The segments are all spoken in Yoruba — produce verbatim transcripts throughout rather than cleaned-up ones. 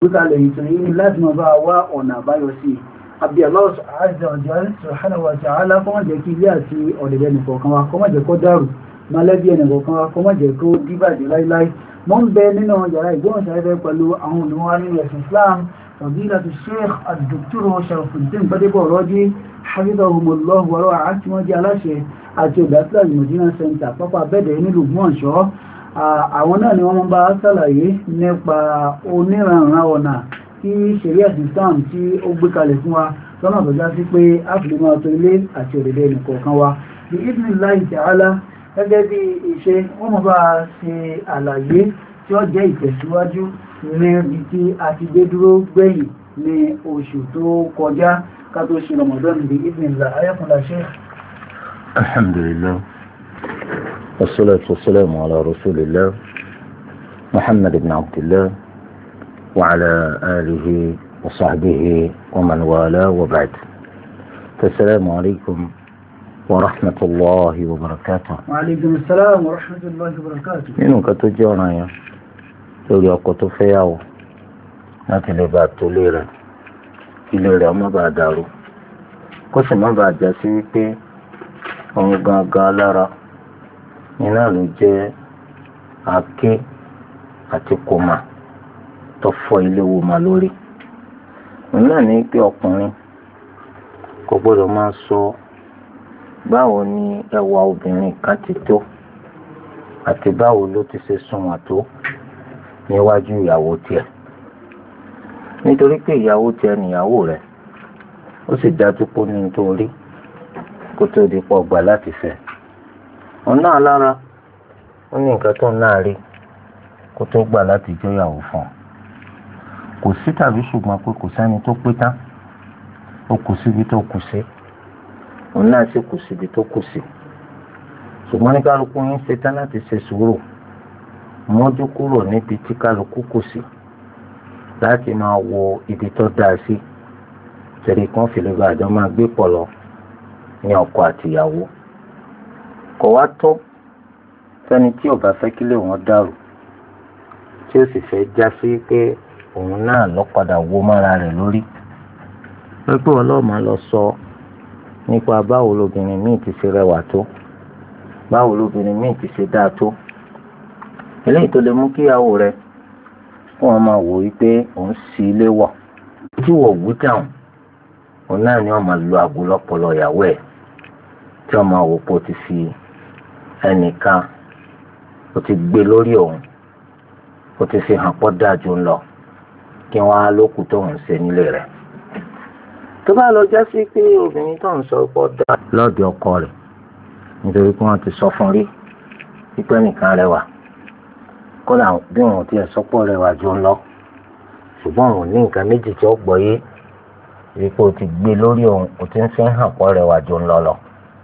gbékalẹ̀ ètò yìí láti máa bá wá ọ̀nà àbáyọ sí àbí Allah azza wa jalla subhanahu wa ta'ala kó má jẹ́ kí ilé àti ọ̀dẹ̀dẹ̀ nìkọ̀ọ̀kan wa kó má jẹ́ kó dàrú mọ́lẹ́bí ẹnìkọ̀ọ̀kan wa kó má jẹ́ kó díbàjẹ́ láíláí. mo ń bẹ nínú yàrá ìgbóhùnsáfẹ́fẹ́ pẹ̀lú àwọn olùwà nínú ẹ̀sìn Islam fadilatu Sheikh ad-Doctor Sharafuddin Gbadebo Raji hafidhahumullah wa ra'ah àti wọ́n jẹ́ aláṣẹ àti olùdásílẹ̀ Al-Madina Center pápá abẹ́ẹ̀dẹ̀ nílùú Ògbómọ̀ṣọ́. Àwọn náà ni wọ́n bá ṣàlàyé nípa oníranran ọ̀nà tí ṣẹ̀ríà Islam tí ó gbé kalẹ̀ fún wa lọ́nà tó já sí pé áfìlì máa tó ilé àti òdèdè nìkọ̀ọ̀kan wa bí idhnillahi ta'ala gẹ́gẹ́ bí ìṣe wọ́n mọ̀ bá ṣe àlàyé tí ó jẹ́ ìtẹ̀síwájú níbi tí a ti dé dúró gbẹ̀yìn ní oṣù tó kọjá ká tó ṣe Ramadan bí idhnillahi ayakunla Sheikh. Alhamdulillah. والصلاة والسلام على رسول الله محمد بن عبد الله وعلى آله وصحبه ومن والاه وبعد. السلام عليكم ورحمة الله وبركاته. وعليكم السلام ورحمة الله وبركاته. nínú nǹkan tó jẹ́ ọ̀ràn yẹn lórí ọkọ tó fẹ́yàwó láti lè bá tó lé rẹ̀ ilé rẹ̀ má bàa dàrú kó sì má bàa já sí wípé òun gangan lára iná ló jẹ́ àáké àti kòmà tó fọ́ ilé wo ma lórí. òun náà ní pé ọkùnrin kò gbọ́dọ̀ máa sọ báwo ni ẹwà obìnrin kan ti tó àti báwo ló ti ṣe sunwọ̀n tó níwájú ìyàwó tiẹ̀, nítorí pé ìyàwó tiẹ̀ níyàwó rẹ̀ ó sì dájú pé ní nítorí kó tó di pọ̀ gbà láti fẹ́. òun náà lára ó ní nǹkan tó náà rí kó tó gbà láti jọyàwó fún un. kò sí tàbí ṣùgbọ́n pé kò sẹ́ni tó pé tán, ó kù síbi tó kù sí, òun náà sì kù síbi tó kù sí. ṣùgbọ́n ní kálukú yín ṣe tán láti ṣe sùúrù mọ́jú kúrò níbi tí kálukú kù sí láti máa wo ibi tó dáa sí tẹ̀lé kan fìlẹ́gbà àjọ máa gbé pọ̀ lọ ní ọkọ àtìyàwó. kò wá tó fẹ́ni tí ò bá fẹ́ kílé wọn dàrú tí ó sì fẹ́ já sí pé òun náà lọ padà wó mára rẹ̀ lórí pé pé ọlọ́ọ̀mà lọ sọ nípa báwo lobìnrin míì ti ṣe rẹwà tó, báwo lobìnrin míì ti ṣe dáa tó. eléyìí tó lè mú kíyàwó rẹ̀ fún wọn máa wò wípé òun sì ilé wọ̀ tí wọ́n wú dáhùn, òun náà ni wọ́n máa lo àgbo lọ́pọlọ ìyàwó ẹ̀ tí wọ́n máa wò pé ó ti fi ẹnìkan ó ti gbé lórí òun, ó ti fi hàn pọ́ dájú ńlọ kí wọ́n á lókù tó ń ṣe nílé rẹ̀. tó bá lọ já sí pé obìnrin tó ń sọ pọ́ dá lọ́ọ̀dẹ̀ ọkọ rẹ̀ nítorí pé wọ́n ti sọ fún rí pípẹ́ nìkan rẹwà kódà bí wọn ti ẹ̀ sọ́pọ̀ rẹwà jù ń lọ, ṣùgbọ́n òun ní nǹkan méjì tí ó gbọ́ yé wípé ó ti gbé lórí òun, ó ti ń fi hàn pọ́ rẹwà jù ń lọ lọ.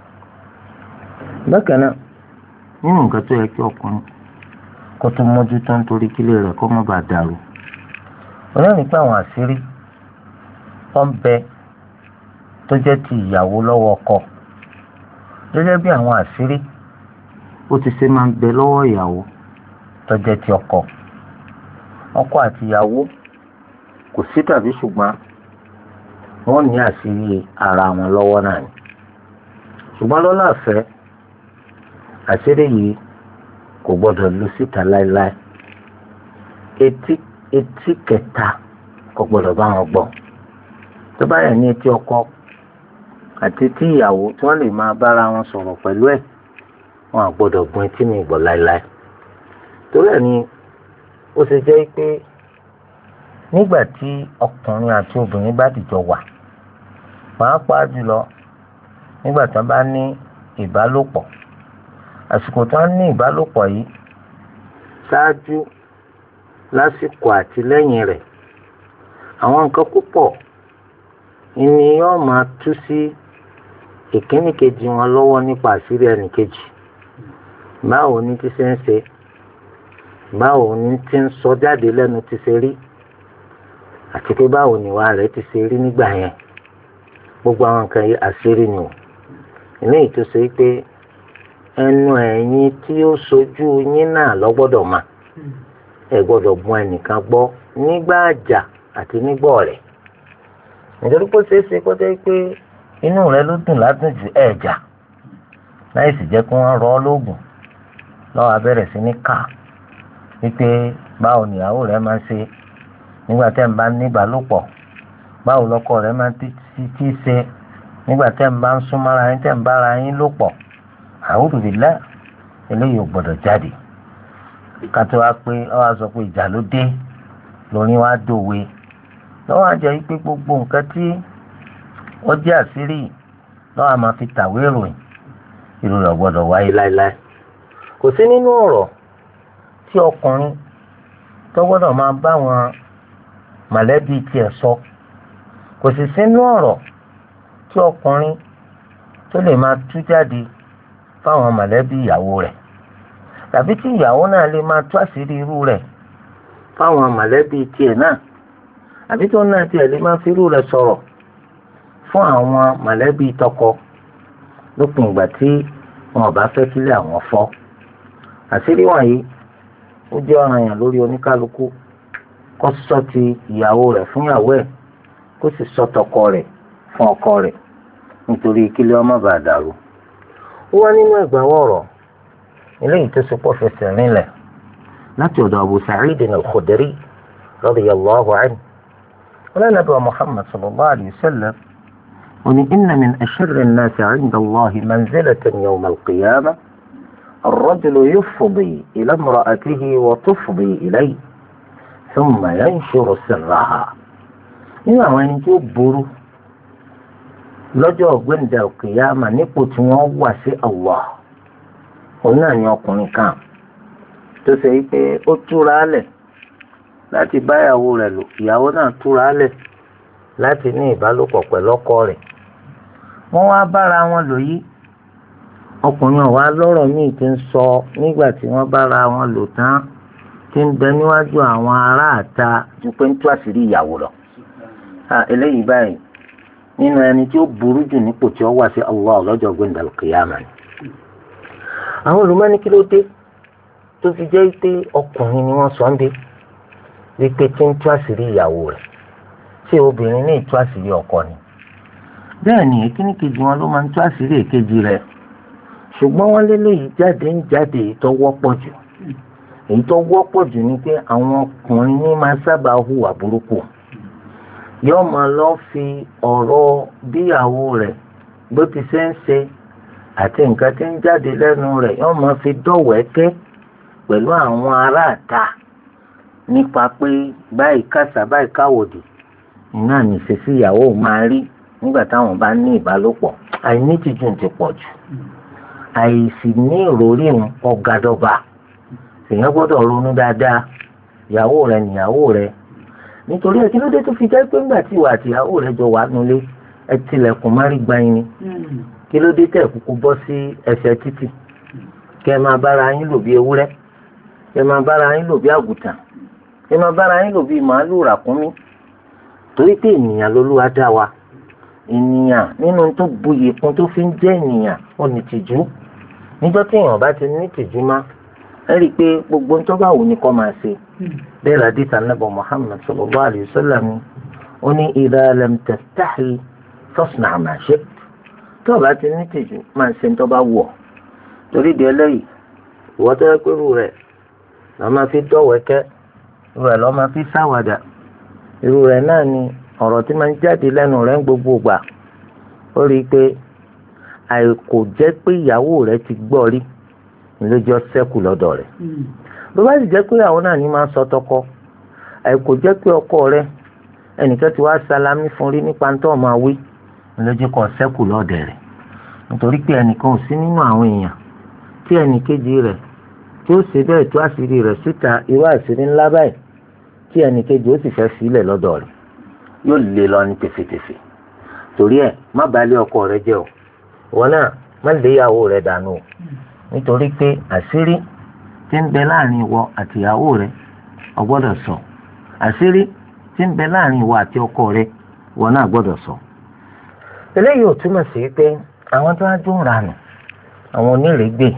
bákan náà nínú nǹkan tó yẹ kí ọkùnrin kó tó mójútó nítorí kílé rẹ̀ kó má bàa dàrú, ọ̀rẹ́ mi pé àwọn àṣírí wọ́n bẹ tó jẹ́ ti ìyàwó lọ́wọ́ ọkọ gẹ́gẹ́ bí àwọn àṣírí ó ti ṣe máa ń bẹ lọ́wọ́ ìyàwó tó jẹ́ ti ọkọ. ọkọ àti ìyàwó kò sí tàbí ṣùgbọ́n wọ́n ní àṣírí ara wọn lọ́wọ́ náà ni, ṣùgbọ́n lọ́lá àfẹ́ àṣírí yìí kò gbọ́dọ̀ lọ síta láéláé. etí etí kẹta kò gbọ́dọ̀ bá wọn gbọ́. tó bá yẹ ní etí ọkọ àti etí ìyàwó tí wọ́n lè máa bára wọn sọ̀rọ̀ pẹ̀lú ẹ̀, wọn à gbọ́dọ̀ gun etí mi gbọ́ láéláé. torí ẹ̀ ni ó ṣe jẹ́ pé nígbà tí ọkùnrin àti obìnrin bá dìjọ wà, pàápàá jùlọ nígbà tí wọ́n bá ní ìbálòpọ̀, àsìkò tí wọ́n ní ìbálòpọ̀ yìí ṣáájú, lásìkò àti lẹ́yìn rẹ̀, àwọn nǹkan púpọ̀ ni yóò máa tú sí ìkíní kejì wọn lọ́wọ́ nípa àṣírí ẹnì kejì. báwo ni ti ṣe ń ṣe, báwo ni ti ń sọ jáde lẹ́nu ti ṣe rí, àti pé báwo ni ìwà rẹ̀ ti ṣe rí nígbà yẹn. gbogbo àwọn nǹkan yìí àṣírí ni o. eléyìí tó ṣe pé ẹnu ẹ̀yin tí ó sojú yín náà lọ gbọ́dọ̀ mà, ẹ gbọ́dọ̀ bùn ẹnìkan gbọ́ nígbà àjà àti nígbà ọ̀rẹ́ nítorí pé ó ṣeé ṣe kó jẹ́ pé inú rẹ ló dùn ládùn ju ẹ̀jà láì sì jẹ́ kí wọ́n rọ ọ́ lóògùn lọ́wọ́ abẹ́rẹ́ sí ní kà wípé báwo nìyàwó rẹ máa ń ṣe nígbà tẹ́ ń bá ní ìbálòpọ̀ báwo lọ́kọ rẹ máa ń tí ṣe nígbà tẹ́ ń bá ń súnmọ́ra yín tẹ́ ń bára yín lò pọ̀ a'udhu billah eléyìí ò gbọ́dọ̀ jáde kátó wá pé ọ wá sọ pé ìjà ló dé lórí wá dòwe lọ́wọ́ àjẹ́ wípé gbogbo nǹkan tí ó jẹ́ àṣírí lọ́wọ́ àmọ́ fi tàwé ìròyìn irú rẹ̀ gbọ́dọ̀ wáyé láéláé kò sí nínú ọ̀rọ̀ tí ọkùnrin tó gbọ́dọ̀ máa bá wọn mọ̀lẹ́bí tiẹ̀ sọ kò sì sínú ọ̀rọ̀ tí ọkùnrin tó lè máa tú jáde fáwọn mọ̀lẹ́bí ìyàwó rẹ̀ tàbí tí ìyàwó náà lè máa tú àṣírí irú rẹ̀ fáwọn mọ̀lẹ́bí tiẹ̀ náà àbí tó náà tiẹ̀ lè máa fi irú rẹ̀ sọ̀rọ̀ fún àwọn mọ̀lẹ́bí tọkọ lópin ìgbà tí wọn ò bá fẹ́ kílẹ̀ àwọn fọ́ àṣírí wọ̀nyí ó jẹ́ ọ̀ranyàn lórí oníkálukú kó sọ ti ìyàwó rẹ̀ fún ìyàwó ẹ̀ kó sì sọ tọkọ rẹ̀ fún ọkọ rẹ̀ nítorí kílẹ̀ ọmọ bá dàrú. ó wá nínú ẹgbàáwọ̀ ọ̀rọ̀ eléyìí tó sopọ̀ fẹsẹ̀ rinlẹ̀ láti ọ̀dọ̀ Abu Sa'id al-Khudri radiyallahu anhu qala Nabi Muhammad sallallahu alayhi wa sallam oni inna min asharri an-nasi 'inda Allahi manzilatan yawm al-qiyamah الرجل يفضي إلى امرأته وتفضي إليه ثم ينشر سرها nínú àwọn ẹni tí ó burú lọ́jọ́ ọ̀gbẹ́ndẹ̀ òkèèyàmà nípò tí wọ́n wà sí Allah òun náà ni ọkùnrin kan tó ṣe pé ó túra lẹ̀ láti bá ìyàwó rẹ̀ lò ìyàwó náà túra lẹ̀ láti ní ìbálòpọ̀ pẹ̀lú ọkọ rẹ̀ wọ́n wá bára wọn lò yìí ọkùnrin ọ̀wá lọ́rọ̀ míì ti ń sọ nígbà tí wọ́n bára wọn lò tán tí ń bẹ níwájú àwọn aráàta ju pé ń tú àṣírí ìyàwó lọ. eléyìí báyìí nínú ẹni tí ó burú jù nípò tí ó wà sí Allah lọ́jọ́ gbẹ̀ndàlù kìyàmà ni. àwọn olùmọ́ni kí ló dé tó fi jẹ́ pé ọkùnrin ni wọ́n sọ ń bí wípé tí ń tú àṣírí ìyàwó rẹ̀ ṣé obìnrin ní ìtú àṣírí ọkọ ni. bẹ́ẹ̀ ni èkíní kejì wọn ló máa ń tú àṣírí èkejì rẹ̀ ṣùgbọ́n wọ́n lélẹ́yìí jáde ń jáde èyí tó wọ́pọ̀ jù èyí tó wọ́pọ̀ jù ni pé àwọn ọkùnrin ní máa sábà hùwà burúkú yóò máa lọ fi ọ̀rọ̀ bíyàwó rẹ̀ bó ti ṣe ń ṣe àti nǹkan tí ń jáde lẹ́nu rẹ̀ yóò máa fi dọ̀wẹ́kẹ́ pẹ̀lú àwọn aráàta nípa pé báyìí kásá báyìí káwòdì iná nìṣesí ìyàwó máa rí nígbà táwọn bá ní ìbálòpọ̀ àìnítìjú ti pọ̀ jù àìsí ní ìròrí ọ̀gádọ́gba èèyàn gbọ́dọ̀ ronú dáadáa ìyàwó rẹ nìyàwó rẹ nítorí ẹ kí ló dé tó fi jẹ́ pé ńgbà tí ìwà àti ìyàwó rẹ jọ wà nulẹ̀ ẹ tilẹ̀kùn má rí gbayin ni kí ló dé tẹ̀ kúkú bọ́ sí ẹsẹ̀ títì kẹ́ ẹ máa bára yín lò bí ewúrẹ́ kẹ́ ẹ máa bára yín lò bí àgùntàn kẹ́ ẹ máa bára yín lò bí màálù ràkúnmí torí pé ènìyàn lolúwa dá wa ènìyàn nínú tó buyì kún tó fi ń jẹ́ ènìyàn ó ní tìjú níjọ́ tí èèyàn bá ti ní tìjú má ẹ rí i pé gbogbo ń tó bá wù ní kó máa ṣe bẹ́ẹ̀ la dìtà nàbọ̀ Muhammad sallallahu alayhi wa sallam ó ní idha lam tastahi fasna' ma shi'ta tó o bá ti ní tìjú máa ṣe ń tó bá wù ọ́ torí di eléyìí ìwọ́ tó yẹ pé irú rẹ̀ lọ́ máa fi dọ̀wẹ́kẹ́ irú rẹ̀ lọ́ máa fi sáwàdà irú rẹ̀ náà ni ọ̀rọ̀ tí máa ń jáde lẹ́nu rẹ̀ ń gbogbo gbà ó rí i pé àìkò jẹ́ pé ìyàwó rẹ̀ ti gbọ́ rí lójó sẹ́kù lọ́dọ̀ rẹ̀ bó bá sì jẹ́ pé àwọn náà ní máa sọ tọkọ àìkò jẹ́ pé ọkọ rẹ̀ ẹnìkan ti wá sálámí fún rí nípa tó máa wí lójó kọ sẹ́kù lọ́dọ̀ rẹ̀ nítorí pé ẹnìkan ò sí nínú àwọn èèyàn tí ẹnìkejì rẹ̀ tí ó ṣe bẹ́ẹ̀ tó àṣírí rẹ̀ síta irú àṣírí ńlá báyìí tí ẹnìkejì ó sì fẹ́ sílẹ̀ lọ́dọ̀ rẹ̀ yóò lé lọ ní tẹfẹtẹfẹ torí ẹ má balẹ̀ ọkọ rẹ jẹ́ o wọn náà má lé ìyàwó rẹ dànù o nítorí pé àṣírí tí ń bẹ láàrin ìwọ àti ìyàwó rẹ o gbọ́dọ̀ sọ àṣírí tí ń bẹ láàrin ìwọ àti ọkọ rẹ wọn náà gbọ́dọ̀ sọ. eléyìí ò túmọ̀ sí pé àwọn tó ń dún ranù àwọn onírègbè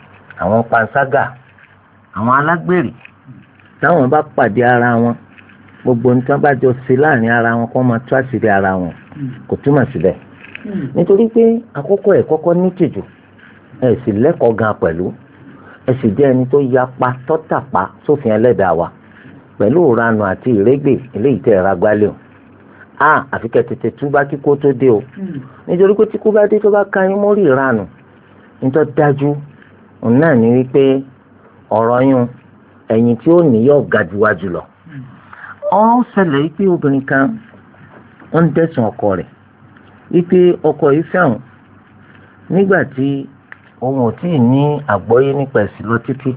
àwọn panṣágà àwọn alágbèrè táwọn bá pàdé ara wọn gbogbo nǹkan bá jọ sí láàrin ara wọn kó máa tú àṣírí ara wọn kò túmọ̀ síbẹ̀ nítorí pé àkọ́kọ́ ẹ̀ kọ́kọ́ ní tìjú ẹ̀ sì lẹ́kọ̀ọ́ gan pẹ̀lú ẹ̀ sì jẹ́ ẹni tó yapa tó tàpá sófin ẹlẹ́dàá wa pẹ̀lú ìranù àti ìrégbè eléyìí tẹ̀ ra gbálẹ̀ o a àfi kẹ́ tètè túbá kíkó tó dé o nítorí pé tí kú bá dé tó bá ka yín mórí ìranù nítorí dájú òun náà ní wípé ọ̀rọ̀ yún ẹ̀yìn tí ó ní yóò ga jù wájú lọ. ó ṣẹlẹ̀ wípé obìnrin kan ó ń dẹ̀sùn ọkọ rẹ̀ wípé ọkọ yìí fẹ́ràn nígbà tí òun ò tí ì ní àgbọ́yé nípa ẹ̀sìn lọ títí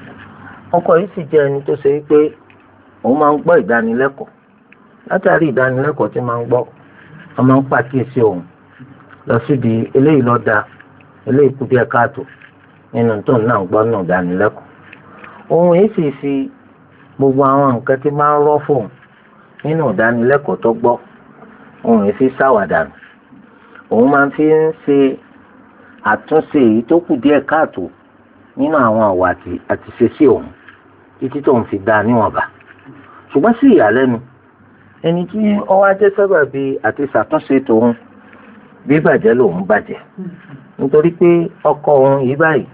ọkọ yìí sì jẹ́ ẹni tó ṣe wípé òun máa ń gbọ́ ìdánilẹ́kọ̀ọ́ látàrí ìdánilẹ́kọ̀ọ́ tí máa ń gbọ́ wọ́n máa ń pàkíyèsí òun lọ síbi eléyìí ló dáa eléyìí kù díẹ̀ káàtó nínú tó náà ń gbọ́ náà ìdánilẹ́kọ̀ọ́ òun yìí sì fi gbogbo àwọn nǹkan tí máa ń rọ́ fóun nínú ìdánilẹ́kọ̀ọ́ tó gbọ́ òun yìí fi ṣàwàdà òun máa fi ń ṣe àtúnṣe èyí tó kù díẹ̀ káàtó nínú àwọn àwà àti ṣe sí òun títí tó ń fi dá níwọ̀nba ṣùgbọ́n sí ìyàlẹ́nu ẹni tí ó wá jẹ́ sábàbí àti ṣàtúnṣe tòun bí bàjẹ́ lòun bàjẹ́ nítorí pé ọkọ òun yìí báyìí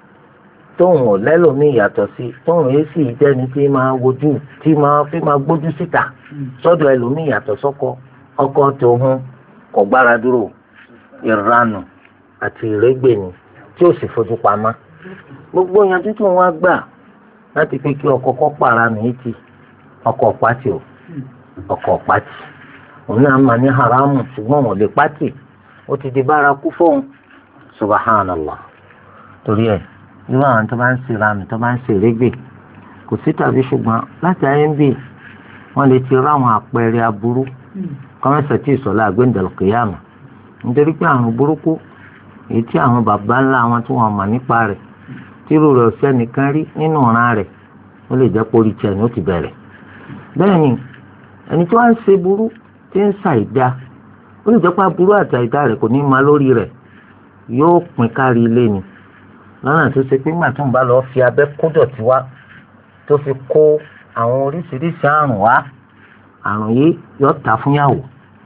tóun ò lẹ́lòmíì yàtọ̀ sí tóun yìí sì jẹ́ni tí máa wojú tí máa fi máa gbójú síta sọ́dọ̀ ẹlòmíì yàtọ̀ sọ́kọ ọkọ tòun kò gbára dúró ìranù àti ìrégbè ni tí ó sì fojú pamọ́ gbogbo yanjú tó wá gbà láti pé kí ọkọ kọ́ pàrà nìyí ti ọkọ pàtì o ọkọ pàtì òun náà máa ní haramu ṣùgbọ́n wọn lè pàtì ó ti di bárakú fóun subahánàlá torí ẹ irú àwọn tó bá ń ṣe ranù tó bá ń ṣe ìrégbè kò sí tàbí ṣùgbọ́n láti ayé ń bì wọ́n lè ti ráwọn àpẹẹrẹ aburú kọ́mẹ́sẹ̀ tí ìsọ̀lá àgbéǹdàlùkìyàmù nítorí pé àrùn burúkú èyí tí àwọn bàbá ńlá wọn tí wọ́n mọ̀ nípa rẹ̀ tírú rẹ̀ ọ̀sẹ̀ nìkan rí nínú ọ̀ràn rẹ̀ ó lè jẹ́ pórí tiẹ̀ ní ó ti bẹ̀rẹ̀. bẹ́ẹ̀ ni ẹni tí wọ́n ń ṣe burú tí ń ṣàìdá ó lè jẹ́ pé aburú àti àìdá rẹ̀ kò ní máa lórí rẹ̀ yóò pín kárí ilé ni lọ́nà tó ṣe pé nígbà tó ń bá lọ́ọ́ fi abẹ́ kó dọ̀tí wá tó fi kó àwọn oríṣiríṣi àrùn wá àrùn yìí yóò ta fún yàwó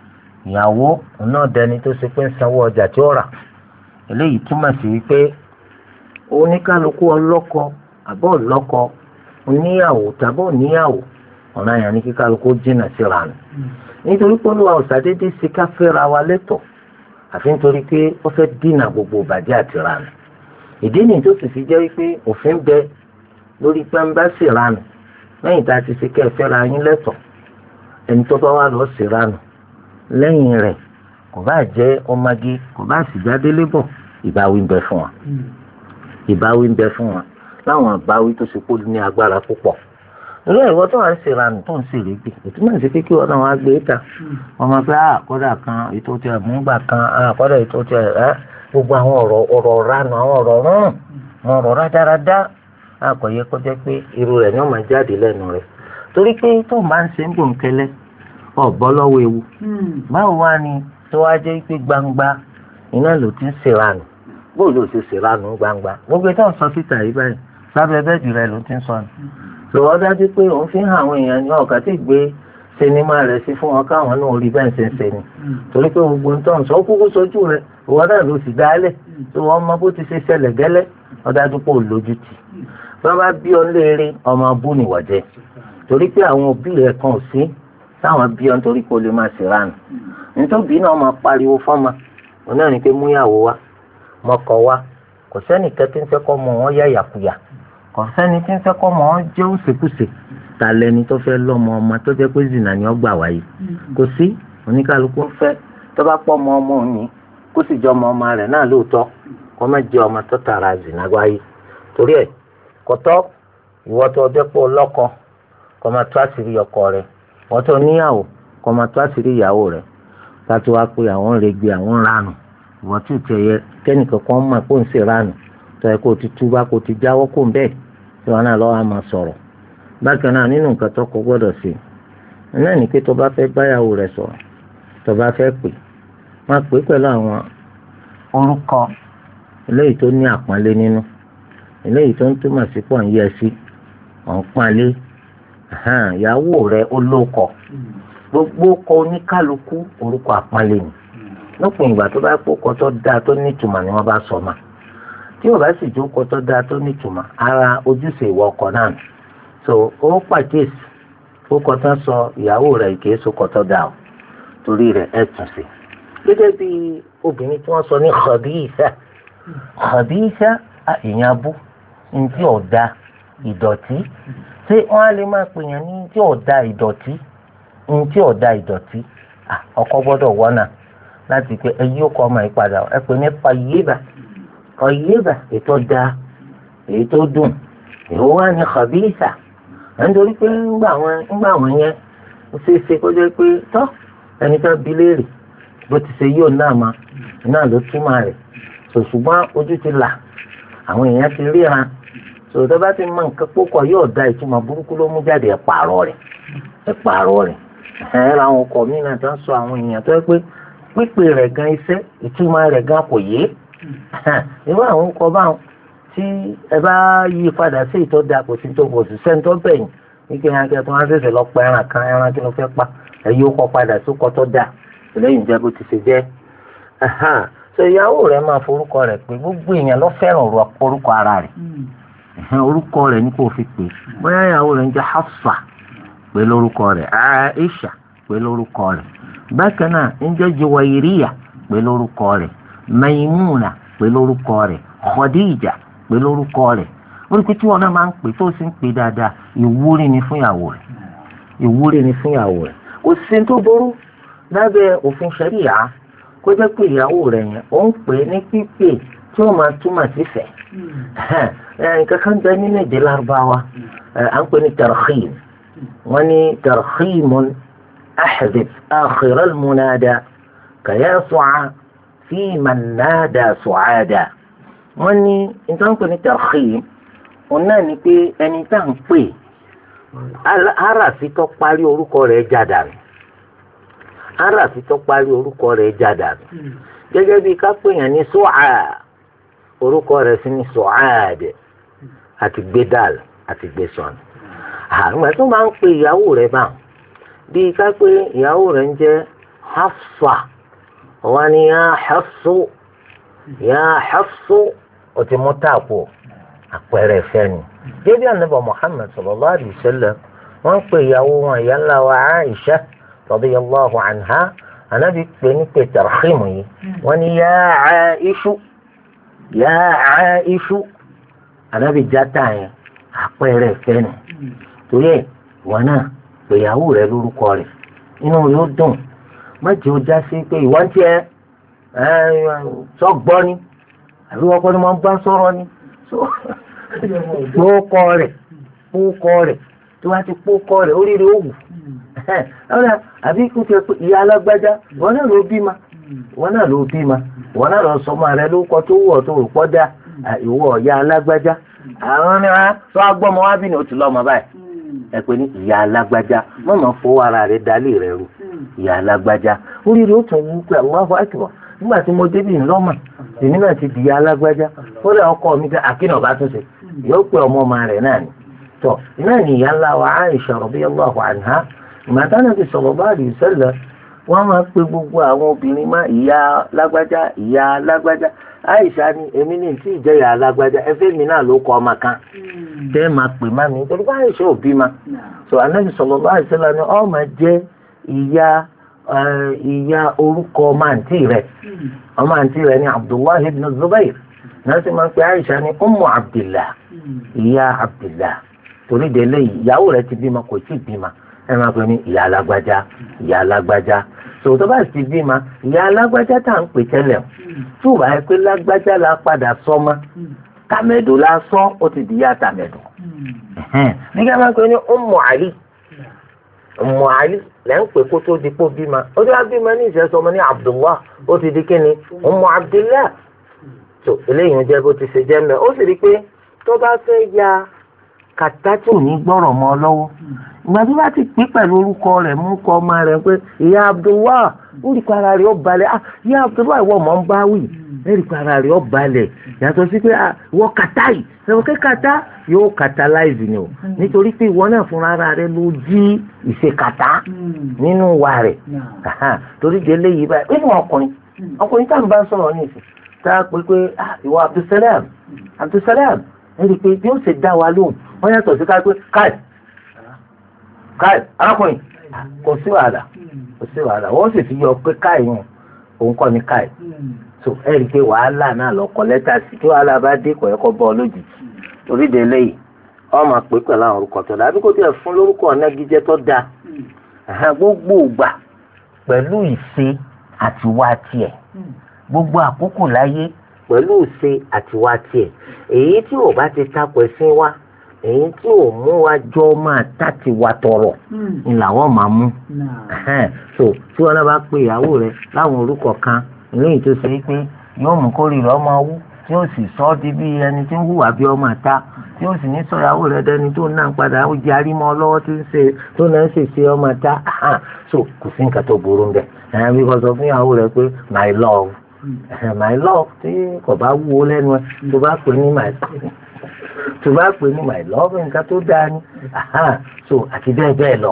ìyàwó náà dẹni tó ṣe pé ń sanwó ọjà tí ó rà eléyìí túmọ̀ sí wípé oníkálukú ọlọ́kọ àbọ̀ ọlọ́kọ oníyàwó tàbí oníyàwó ọ̀nà àyàn ní kíkálukú jìnnà síra nù nítorí pé olúwa ọ̀sàdédé sí ká fẹ́ra wa lẹ́tọ̀ àfi nítorí pé ó fẹ́ dínà gbogbo ìbàjẹ́ àti ranù ìdí nìyí tó sì fi jẹ́ wípé òfin bẹ lórí pẹ́ńbà sí ranù lẹ́yìn tá a ti ṣe kẹ́ ẹ fẹ́ra yín lẹ́tọ̀ ẹni tó bá wà lọ sí ranù lẹ́yìn rẹ̀ kò bá jẹ́ ọmọge kò bá sì jáde lébọ̀ ìbáwí ń bẹ fún wa ìbáwí ń bẹ fún wa láwọn ìbáwí tó ṣe kó ní agbára púpọ̀ ìlú ẹ̀rọ tó wà ń ṣe ranù tó ń ṣe rèébì ìtumọ̀ sí pé kí wọn náà wá gbé ta wọn máa fẹ́ àkọ́dà kan ètò tí ẹ̀ múgbà kan àkọ́dà ètò tí ẹ̀ ẹ́ gbogbo àwọn ọ̀rọ̀ ọ̀rọ̀ ranù àwọn ọ̀rọ̀ rán àwọn ọ̀rọ̀ rádáradá àkọ́yẹ kó jẹ́ pé irú rẹ̀ ni wọ́n máa jáde lẹ́nu rẹ̀ torí pé tó máa ń ṣe ń gbòǹkẹ́lẹ́ ọ̀bọ lọ́wọ́ ewu báwo wá ni tó wá jẹ́ pé gbangba iná ló ti ń ṣèrànù bóò ló ti ṣèrànù gbangba gbogbo tó ń sọ síta yìí báyìí sábẹ́ bẹ́ẹ̀dì rẹ̀ ló ti ń sọ ni. lọ́wọ́ dájú pé òun fi hàn àwọn èèyàn ní ọ̀gá tí gbé sinimá rẹ̀ sí fún wọn káwọn náà rí bẹ́ẹ̀ ṣe ń ṣe ni torí pé gbogbo ń tọ́ ń sọ kúkú sojú rẹ̀ ìwọ náà ló sì dálẹ̀ tó wọ́n mọ bó ti ṣe ṣẹlẹ̀ gẹ́lẹ́ ọ̀dájú pé ò lójú tì bá bá bí ọ léèrè ọmọ abú nìwọ̀jẹ́ torí pé àwọn òbí rẹ̀ kan ò sí táwọn bí ọ nítorí pé o lè máa ṣèrànù nítorí náà máa pariwo fọ́mà òun náà ní pé múyàwó wa mọ́kọ wa kò sẹ́ni kẹ́tí ń fẹ́ kọ́ mọ wọn yá yàkuyà kò sẹ́ni tí ń fẹ́ kọ́ mọ wọn jẹ́ òṣèkúṣe ta lẹni tó fẹ́ lọ́mọ ọmọ tó jẹ́ pé zina ni ó gbà wáyé kò sí oníkálukú ń fẹ́ tó bá pọ̀ mọ́ ọmọ òní kó sì jọ ọmọ ọmọ rẹ̀ náà lóòótọ́ kó má jẹ́ ọmọ tó tara zina wáyé torí ẹ̀ kọ́tọ́ ìwọ tó ọjọ́ pé ọlọ́kọ kó máa tó àṣírí ọkọ rẹ̀ wọ́n tó níyàwó kó máa tó àṣírí ìyàwó rẹ̀ láti wá pé àwọn rẹ̀gbẹ̀ àwọn ranù ìwọ́n tí ò tẹ̀ yẹ kẹ́nìkan kan mọ̀ kó ń ṣe ranù tó yẹ kó ti túbá kó ti jáwọ́ kó ń bẹ́ẹ̀ tí wọn náà lọ́wọ́ á máa sọ̀rọ̀ bákan náà nínú nǹkan tó kọ gbọ́dọ̀ sí náà ní pé tó bá fẹ́ báyàwó rẹ̀ sọ̀rọ̀ tó bá fẹ́ pè má pè pẹ̀lú àwọn orúkọ eléyìí tó ní àpọ́nlé nínú eléyìí tó ń túmọ̀ sí pọ̀ ń yẹ sí ọ̀n pọ́nlé ìyàwó rẹ̀ ó lóko gbogbo kọ oníkálukú orúkọ àpọ́nlé ni lópin ìgbà tó bá kókọ tó dáa tó nítumọ̀ ni wọ́n bá sọ ma tí ò bá sì jókòó tó dáa tó nítumọ̀ ara ojúṣe ìwọ ọkọ náà so ó pàkíyèsí kókọ tó sọ ìyàwó rẹ̀ kì í sọkọ tó dáa o torí rẹ̀ ẹ̀ tún sí gẹ́gẹ́ bí obìnrin tí wọ́n sọ ní khabisa khabisa èèyàn abú ní tí ò da ìdọ̀tí ṣé wọ́n á lè máa pèèyàn ní tí ò da ìdọ̀tí ní tí ò da ìdọ̀tí ọkọ gbọ́dọ̀ wọ́nà láti pé ẹyí ó kọ́ ọmọ yìí padà ẹ pè ní tayyibah tayyibah ètò da èyí tó dùn èyí wá ní khabisa nítorí pé ńgbà wọn ńgbà wọn yẹn ó ṣeé ṣe kó jẹ́ pé tọ́ ẹni tó bi léèrè bó ti ṣe yóò náà ma náà ló túmọ̀ rẹ̀ ṣùgbọ́n ojú ti là àwọn èèyàn ti ríran sọ̀tọ́ bá ti mọ nǹkan púpọ̀ yóò da ìtumọ̀ burúkú ló mú jáde ẹ̀ pààrọ̀ rẹ̀ ẹ̀ pààrọ̀ rẹ̀ ẹ̀ ra àwọn ọkọ̀ mi náà tó ń sọ àwọn èèyàn tó yẹ pé pípé rẹ̀ gan iṣẹ́ ìtumọ̀ rẹ̀ gan kò yé irú àwọn ọkọ̀ báwọn tí ẹ bá yí padà sí ìtọ́ da kò sí tó kò sí sẹ́ńtọ́ bẹ̀yìn nígbà yẹn akẹ́kọ̀ọ́ wọn ṣẹ̀ṣẹ̀ lọ pa ẹran kan ẹran kí ló fẹ́ pa ẹ yí ọkọ̀ padà sókọ̀ tó da lẹ́yìn jẹ́ bó ti ṣe jẹ́ so ìyàwó rẹ̀ máa forúkọ rẹ̀ pé gbogbo èèyàn ló fẹ́ràn orúkọ ara rẹ̀ orúkọ rẹ̀ ní kò fi pè bóyá ìyàwó rẹ̀ ń jẹ́ Hafsa pé lórúkọ rẹ̀ Aisha pé lórúkọ rẹ̀ bákan náà ń jẹ́ Juwairiya pé lórúkọ rẹ̀ Maimuna pé lórúkọ rẹ̀ Khadija pé lórúkọ rẹ̀ orúkọ tí wọn náà máa ń pè tó sì ń pè dáadáa ìwúrí ni fún ìyàwó rẹ̀ ìwúrí ni fún ìyàwó rẹ̀ kò sí tó burú lábẹ́ òfin ṣẹ̀ríyà kó jẹ́ pé ìyàwó rẹ̀ yẹn ó ń pè é ní pípé tí ó máa túmọ̀ sífẹ̀ẹ́ nǹkan kan jẹ́ nínú èdè lárúbáwá à ń pè ní tarkhim wọ́n ní tarkhimun ahdhif akhir al-munada kaya su'a fi man nada su'ada wọ́n ní nǹkan pè ní tarkhim òun náà ni pé ẹni tá à ń pè arafi tó parí orúkọ rẹ̀ jáda rẹ̀ arafi tó parí orúkọ rẹ̀ jáda rẹ̀ gẹ́gẹ́ bí ká pè yàn ní su'a orúkọ rẹ̀ sí ní su'ad àti gbédàl àti gbésọn àwọn tó máa ń pe ìyàwó rẹ̀ bá bí ká pé ìyàwó rẹ̀ ń jẹ́ Hafsa wọ́n ní ya Hafsu ya Hafsu ó ti mú tààpù àpẹẹrẹ ìfẹ́ ni débi ànábì Muhammad sallallahu alayhi wa sallam wọ́n ń pe ìyàwó wọn ìyá ńlá wa Aisha radiyallahu anha ànábì pé ní pé tarkhimu yìí wọ́n ní ya Aishu ya Aishu ànábì játa yẹn àpẹẹrẹ ìfẹ́ ni torí ẹ̀ wọn náà pèyàwó rẹ̀ lórúkọ rẹ̀ inú yóò dùn mọ́jì ó já sí pé ìwọ́n tí ẹ sọ́gbọ́ ni àbí wọ́n kọ́ ni wọ́n bá sọ̀rọ̀ ni pókọ rẹ̀ pókọ rẹ̀ tó wá ti pókọ rẹ̀ oríire ó wù àbí kò tẹ pé ìyá alágbájá wọn náà ló bímọ wọn náà ló bímọ wọn náà lọ sọmọ rẹ̀ lórúkọ tó wù ọ́ tó rò pọ́ dá ìwọ ìyá alágbájá àwọn ni wọn sọ agbọ́mọ wá bí ni ó ti lọ́mọ báyìí ẹ pé ní ìyá alágbájá mọ̀mọ́ fowó ara rẹ̀ dálé rẹ̀ rú ìyá alágbájá oríire ó tún wú pé Allahu Akbar nígbà tí mo débi ńlọ́mà èmi náà ti di ìyá alágbájá ó lè ọkọ mi ká àkínà ọba tún ṣe yóò pé ọmọ ọmọ rẹ̀ náà ni tọ́ iná ní ìyá ńlá wa Aisha radiyallahu anha ìmọ̀tánà ti sallallahu alaihi wasallam wọ́n máa pe gbogbo àwọn obìnrin má ìyá lágbájá ìyá lágbájá Aisha ni èmi ní tí ìjẹ́ ìyá lágbájá ẹfẹ́ mi náà ló kọ ọmọ kan tẹ́ máa pè má mi torí bá Aisha ò bí ma so Ànábì sallallahu alaihi wasallam ni ọ máa jẹ́ ìyá ìyá orúkọ ọmọ àǹtí rẹ̀ ọmọ àǹtí rẹ̀ ní Abdullah ibn Zubair náà sì máa pe Aisha ní Ummu Abdillah ìyá Abdillah torí délé ìyàwó rẹ̀ ti bímọ kò tí ì bímọ ẹ máa pè ní ìyá alágbájá ìyá alágbájá sòtò bá sì bímọ ìyá alágbájá tá à ń pè tẹ́lẹ̀ tó bá yẹ pé lágbájá la padà sọmọ tàmẹ̀dò la sọ ó ti di ìyá tàmẹ̀dò nígbà máa pè ní Ummu Ali Ummu Ali lẹ́ ń pè kó tó di pò bímọ ó ti wá bímọ ní ìṣẹ́sọmọ ní Abdullah ó ti di kíni Ummu Abdillah tó eléyìí jẹ́ bó ti ṣe jẹ́ mẹ́ ó sì rí pé tó bá fẹ́ ya kàtá tí ò ní gbọ́rọ̀ mọ́ ọ lọ́wọ́ ìgbà tó bá ti pín pẹ̀lú orúkọ rẹ̀ mú kọ ọmọ rẹ̀ pé ìyá Abdullah ó rí para rẹ̀ ó balẹ̀ ah ìyá Abdullah ìwọ ọmọ ń bá wì ẹ̀rí pé ara rẹ̀ ó balẹ̀ yàtọ̀ sí pé wọ́n kàtá yìí ẹ̀wọ̀n kẹ́ kàtá yóò catalyze ni o nítorí pé ìwọ náà fúnra ara rẹ̀ ló jí ìṣe kàtá nínú wa rẹ̀ torí délé yìí báyìí nínú ọkùnrin ọkùnrin tá à ń bá sọ̀rọ̀ ní ìsìn tá a pè pé ìwọ Abdulsalam Abdulsalam ẹ̀rí pé bí ó ṣe dá wa lóhùn wọ́n yàtọ̀ sí ká pé káì káì arákùnrin kò sí wàhálà kò sí wàhálà wọ́n sì fi yọ pé káì yẹn òun kọ́ ni káì so ẹ rí i pé wàhálà náà lọ kọ lẹ́tà sí tí wàhálà bá dé kọ̀ ẹ̀kọ́ bọ́ ọ lójijì torí de eléyìí ọ máa pè pẹ̀lú àwọn orúkọ tó dáa bí kò tiẹ̀ fún lórúkọ ọ̀nàgíjẹ́ tó dáa gbogbo ìgbà pẹ̀lú ìṣe àtiwá tiẹ̀ gbogbo àkókò láyé pẹ̀lú ìṣe àtiwá tiẹ̀ èyí tí ò bá ti takò ẹ̀sìn wa èyí tí ò mú wa jọ máa tàti wa tọrọ ni làwọn máa mú so tí wọn náà bá pe ìyàwó rẹ láwọn orúkọ kan lẹ́yìn tó ṣe pé yóò mú kórìíra ọmọ wú tí ó sì sọ ọ́ di bí ẹni tí ń hùwà bí ọmọ àta tí ó sì ní sọ ìyàwó rẹ dẹni tó náà padà ó jẹ arímọ lọ́wọ́ tí ń ṣe tó náà ń ṣèṣe ọmọ àta so kò sí nǹkan tó burú ń bẹ ẹ̀yàn bí kò sọ fún ìyàwó rẹ pé my love my love tí kò bá wúwo lẹ́nu ẹ tó bá pè ní my tó bá pè ní my love nǹkan tó dáa ni so àti bẹ́ẹ̀ bẹ́ẹ̀ lọ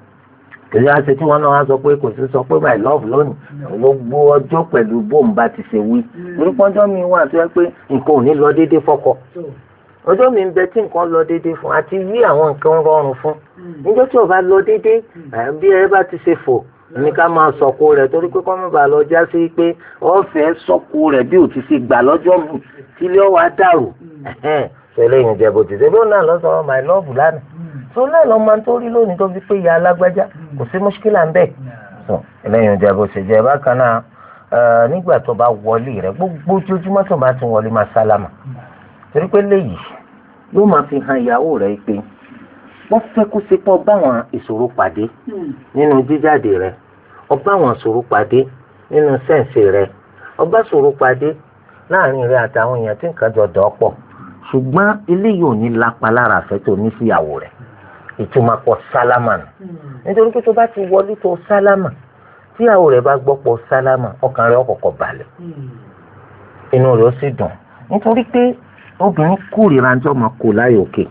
kìí wá ṣe tí wọn náà wá sọ pé kò sí sọ pé my love lónìí gbogbo ọjọ́ pẹ̀lú bóun bá ti ṣe wí torí pọ́njọ́ mi wà tó yẹ pé nǹkan ò ní lọ déédéé fọ́kọ ọjọ́ mi ń bẹ tí nǹkan lọ déédéé fún àti wí àwọn nǹkan rọrùn fún níjọ́ tí ò bá lọ déédéé bí ẹ bá ti ṣe fò ní ká máa sọ̀kò rẹ̀ torí pé kọ́ mọ́ bàa lọ já sí pé wọ́n fẹ́ sọ̀kò rẹ̀ bí ò ti ṣe gbà lọ́jọ́ mi tí ilé ọ̀wá dàrú ṣẹlẹ̀ yìí jẹ́ bó ti ṣe bí ó náà lọ sọ my love lánàá tó náà lọ máa ń tó rí lónìí tó fi pé ìyá alágbájá kò sí mùṣkílà ń bẹ so ẹlẹ́yìn ìjà bó ṣe jẹ́ bákan náà nígbà tó bá wọlé rẹ̀ gbogbo ojoojúmọ́ tó bá ti wọlé máa sálámà torí pé léyìí yóò máa fi hàn ìyàwó rẹ̀ pé wọ́n fẹ́ kó ṣe pọ̀ báwọn ìṣòro pàdé nínú jíjáde rẹ̀ ọba àwọn ìṣòro pàdé nínú sẹ́ǹsì rẹ̀ ọba ìṣòro pàdé láàrin rẹ̀ àtàwọn èèyàn tí nǹkan jọ dọ̀ pọ̀ ṣùgbọ́n eléyìí ò ní lápá lára àfẹ́ tó ní síyàwó rẹ̀ ìtumọ̀ pọ̀ sálámà nù nítorí pé tó bá ti wọlé tó sálámà tíyàwó rẹ̀ bá gbọ́ pọ̀ sálámà ọkàn rẹ̀ ọ̀kọ̀ọ̀kọ̀ balẹ̀ inú rẹ̀ ó sì dùn nítorí pé obìnrin kórìíra jọ máa kó láyé òkè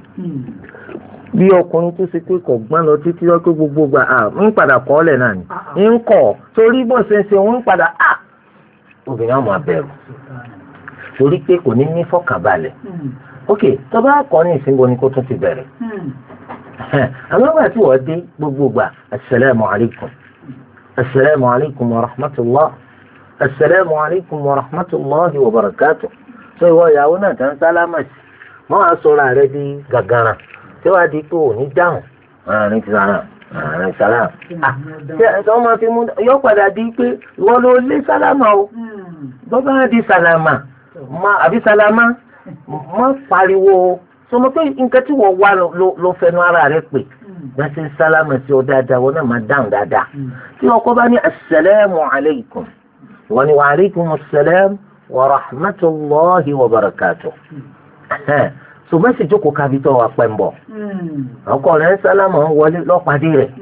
bí ọkùnrin tó ṣe pé kò gbọ́n lọ títí lọ pé gbogbo gbà á ń padà kọ́ ọ́lẹ̀ náà ni ń kọ̀ torí bó ṣe ń ṣe òun ń padà á obìnrin á máa bẹ̀rù torí pé kò ní ní fọkànbalẹ̀ ok tó bá kọ́ ní ìsìnbó ni kó tún ti bẹ̀rẹ̀ àmọ́ bá tí wọ́n dé gbogbo gbà asalaamu alaykum asalaamu alaykum wa rahmatulah asalaamu alaykum wa rahmatulah wa barakatuh so ìwọ ìyàwó náà tán sálámà sí wọ́n á sọ̀rọ̀ ààrẹ di gàgàrà tí wàá di pé ò ní dáhùn ààrẹ ti sára ààrẹ sára ṣé ẹ̀sán máa fi mú yọ padà di pé ìwọ ló lé sálámà o bọ́bá di sálámà àbí sálámà má pariwo sọmọ pé nǹkan tí wọ́n wá ló fẹnu ara rẹ̀ pè gbèsè sálámà sí ọ dáadáa wọn náà máa dáhùn dáadáa tí ọkọ bá ní asalaamu alaykum wọn ni wa alaykum asalaam wa rahmatulahi wa barakatuh ṣùgbọ́n sì jókòó kábítọ̀ wà pẹ́ ń bọ̀ ọkọ rẹ̀ sálámà ń wọlé lọ́pàdé rẹ̀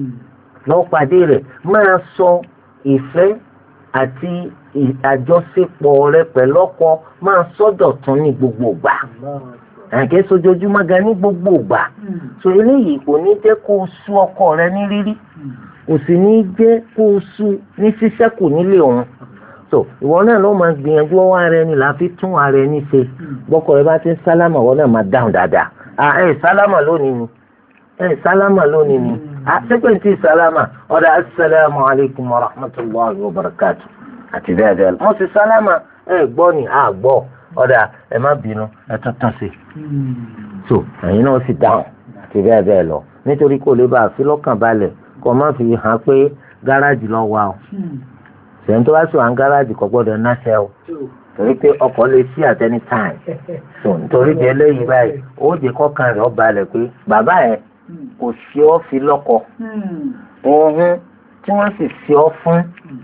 lọ́pàdé rẹ̀ máa sọ ìfẹ́ àti àjọṣepọ̀ rẹ̀ pẹ̀lú ọkọ máa sọ́dọ̀ tún ní gbogbo ìgbà àkẹ́ sojoojúmọ́ gan ní gbogbo ìgbà so eléyìí kò ní jẹ́ kó o sú ọkọ rẹ ní rírí kò sì ní jẹ́ kó o sú ní ṣíṣẹ́kù nílé òun so ìwọ náà ló máa gbìyànjú ọwọ́ ara ẹni là á fi tún ara ẹni ṣe bọ́kọ rẹ bá ti ń sálámà ìwọ náà máa dáhùn dáadáa à ẹ sálámà lónìí ni ẹ sálámà lónìí ni à sẹ́pẹ̀ntì sálámà ọ̀dà asalaamu alaykum wa rahmatulahi wa barakatu àti bẹ́ẹ̀ bẹ́ẹ̀ lọ. mo sì sálámà ẹ gbọ́ ni à gbọ́ ọ̀dà ẹ má bínú ẹ tuntun sí so ẹ̀yin náà sì dáhùn àti bẹ́ẹ̀ bẹ́ẹ̀ lọ nítorí kò lè bá a fi lọ́kàn balẹ̀ kó má fi hàn pé gáràjì lọ wà o sẹ́yìn tó bá sọ à ń gáràjì kò gbọ́dọ̀ náṣẹ́ o torí pé ọkọ̀ lè sí at any time so nítorí bí eléyìí báyìí ó jẹ́ kọ́kàn rẹ̀ ó balẹ̀ pé bàbá ẹ̀ kò sí ọ́ fi lọ́kọ ohun tí wọ́n sì sí ọ fún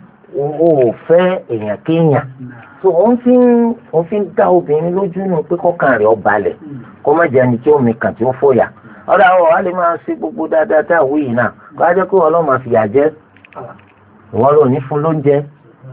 o ò fẹ́ èèyàn kéèyàn so òun fi ń òun fi ń dá obìnrin lójú nù pé kọ́kàn rẹ̀ ó balẹ̀ kó má jẹ́ ẹni tí ó mi kàn tí ó fòyà ọ̀dà ọ̀ wá lè máa ṣe gbogbo dáadáa tá à wí yìí náà kó á jẹ́ pé ọlọ́run máa fìyà jẹ ìwọ́n ló ní fún lóúnjẹ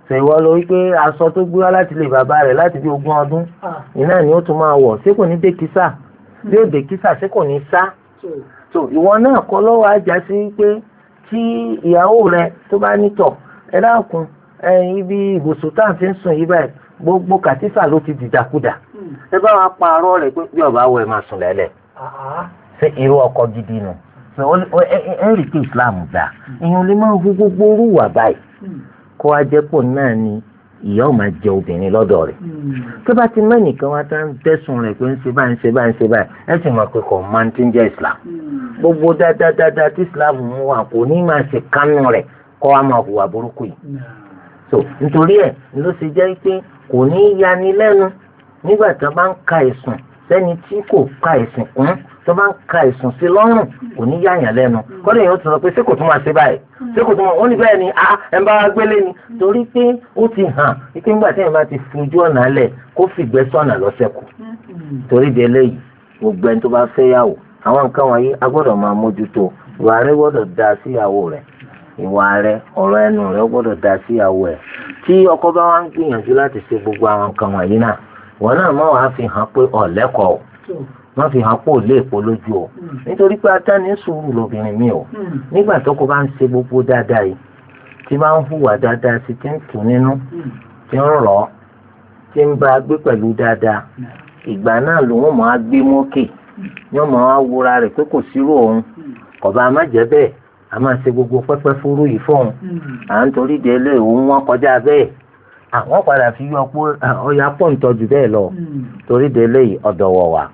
ṣe ìwọ ló wí pé aṣọ tó gbé wá láti ilé bàbá rẹ̀ láti bí ogún ọdún iná ni ó tún máa wọ̀ ṣé kò ní dé kísà bí ó dé kísà ṣé kò ní sá so ìwọ náà kọ́ lọ́wọ́ ajá sí pé tí ìyàwó rẹ̀ tó bá nítọ̀ ẹ dákun ibi ibùsùn tá à ń fi ń sùn yí báyìí gbogbo kàtífà ló ti dìdàkudà ẹ bá wa pààrọ̀ rẹ̀ pé bí ọba wọ ẹ máa sùn lẹ́lẹ̀ ṣé irú ọkọ gidi nù ẹ rí pé Islam gbà èèyàn lè máa hu gbogbo orú wà báyìí kó wá jẹ́ pò náà ni ìyá ò máa jẹ obìnrin lọ́dọ̀ rẹ̀ tó bá ti mẹ́nìkan wá tá ń tẹ̀sùn rẹ̀ pé ń ṣe báyìí ń ṣe báyìí ń ṣe báyìí ẹ sì mọ̀ pé kò máa ti ń jẹ́ Islam gbogbo dáadáa tí Islam mú wa kò ní máa ṣe kánú rẹ̀ kó wá máa hùwà burúkú yìí so nítorí ẹ̀ ló ṣe jẹ́ pé kò ní yani lẹ́nu nígbà tí wọ́n bá ń ka ẹ̀sùn sẹ́ni tí kò ka ẹ̀sùn kún tó bá ń ka ẹ̀sùn sí lọ́rùn kò ní yáyàn lẹ́nu kọ́lé yẹn ó ti sọ pé ṣé kò tún máa ṣe báyìí ṣé kò tún máa ó ní bẹ́ẹ̀ ni a ẹ̀ ń bá wa gbélé ni torí pé ó ti hàn wípé nígbà tí èèyàn bá ti fi ojú ọ̀nà lẹ̀ kó fìgbẹ́ sọ̀nà lọ́sẹ̀kù torí de eléyìí gbogbo ẹni tó bá fẹ́ yàwó àwọn nǹkan wọ̀nyí a gbọ́dọ̀ máa mójútó ìwà rẹ̀ gbọ́dọ̀ dá síyàwó rẹ̀ ìwà rẹ̀ ọ̀rọ̀ ẹnu rẹ̀ gbọ́dọ̀ dá síyàwó ẹ̀ tí ọkọ bá wá ń gbìyànjú láti ṣe gbogbo àwọn nǹkan wọ̀nyí náà wọn náà má wàá fi hàn pé ọ̀lẹ́kọ̀ọ́ wọ́n fi hàn pé ò lè pọ̀ lójú o nítorí pé atání sùúrù lóbìnrin mi o nígbà tó kó bá ń ṣe gbogbo dáadáa yìí tí bá ń hùwà dáadáa sí tí ń tù nínú tí ń rọ̀ tí ń bá gbé pẹ̀lú dáadáa ìgbà náà lòun máa gbé mókè yóò máa wúra rẹ̀ pé kò sírò òun kò bá má jẹ́ bẹ́ẹ̀ a máa ṣe gbogbo pẹ́pẹ́ fúrú yìí fóun à ń torí de ilé òun wọn kọjá bẹ́ẹ̀ àwọn padà fi yọ pé ọyà pọ̀ ń tọ́jú bẹ́ẹ̀ lọ torí de ilé yìí ọ̀dọ̀ wọ̀ wá.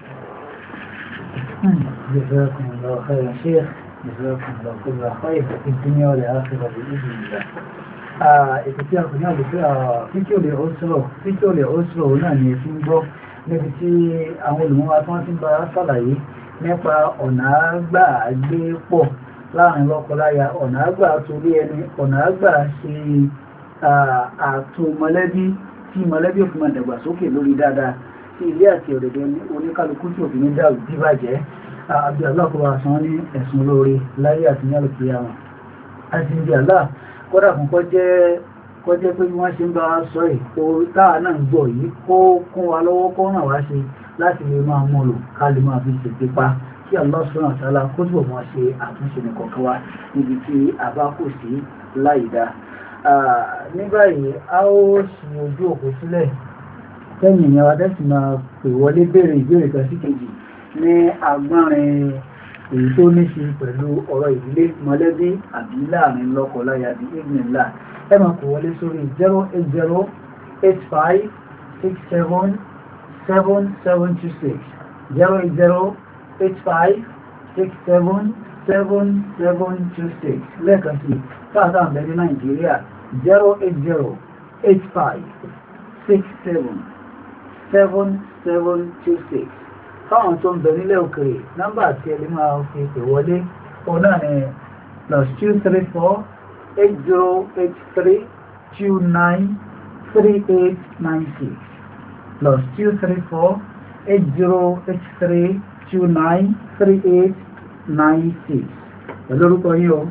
جزاكم الله خير يا شيخ جزاكم الله كل خير في الدنيا والآخرة بإذن الله. ètò tí a kò ní àlùfẹ́ fíkí olè ọ̀ṣọ́ fíkí olè ọ̀ṣọ́ náà ni fi ń gbọ́ níbi tí àwọn olùmọ́wá tí wọ́n ti ń bá ṣàlàyé nípa ọ̀nà àgbà gbé pọ̀ láàrin lọ́kọláya ọ̀nà àgbà torí ẹni ọ̀nà àgbà ṣe ààtò mọ̀lẹ́bí tí mọ̀lẹ́bí òfin máa dàgbàsókè lórí dáadáa tí ilé àti ọ̀dẹ̀dẹ̀ ní oníkálukú tí òfin ní dàrú bíbàjẹ́ àbí aláàkọ́wà san ní ẹ̀sùn lóore láyé àti ní àlùkí àwọn àti ìdí àlá kọ́dà fún kọjẹ́ kọjẹ́ pé bí wọ́n ṣe ń bá wa sọ yìí kó táà náà ń gbọ́ yìí kó kún wa lọ́wọ́ kó ràn wá ṣe láti lè máa mú lò ká lè máa fi ṣèpípa kí Allah subhanahu wa ta'ala kó túbọ̀ máa ṣe àtúnṣe ní kọ̀ọ̀kan wa níbi tí a bá kù sí láìda. ní báyìí a ó ṣí ojú òkú sílẹ̀ kẹ́yìn ìyẹn wa dẹ́sì máa pè wọlé béèrè ìbéèrè kan sí kejì ní agbọ́nrin èyí tó ní ṣe pẹ̀lú ọ̀rọ̀ ìdílé mọ̀lẹ́bí àbí láàrin lọ́kọ láya bí ìgbìnlá ẹ máa pè wọlé sórí zero eight zero eight five six seven seven seven two six zero eight zero eight five six seven seven seven two six lẹ́ẹ̀kan sí káàkiri àbẹ̀rẹ̀ nàìjíríà zero eight zero eight five six seven seven seven two six fáwọn tó ń bẹ nílẹ̀ òkèrè nọ́mbà tí ẹni máa fi pè wọlé òun náà ni plus two three four eight zero eight three two nine three eight nine six plus two three four eight zero eight three two nine three eight nine six pẹ̀lú orúkọ yìí o.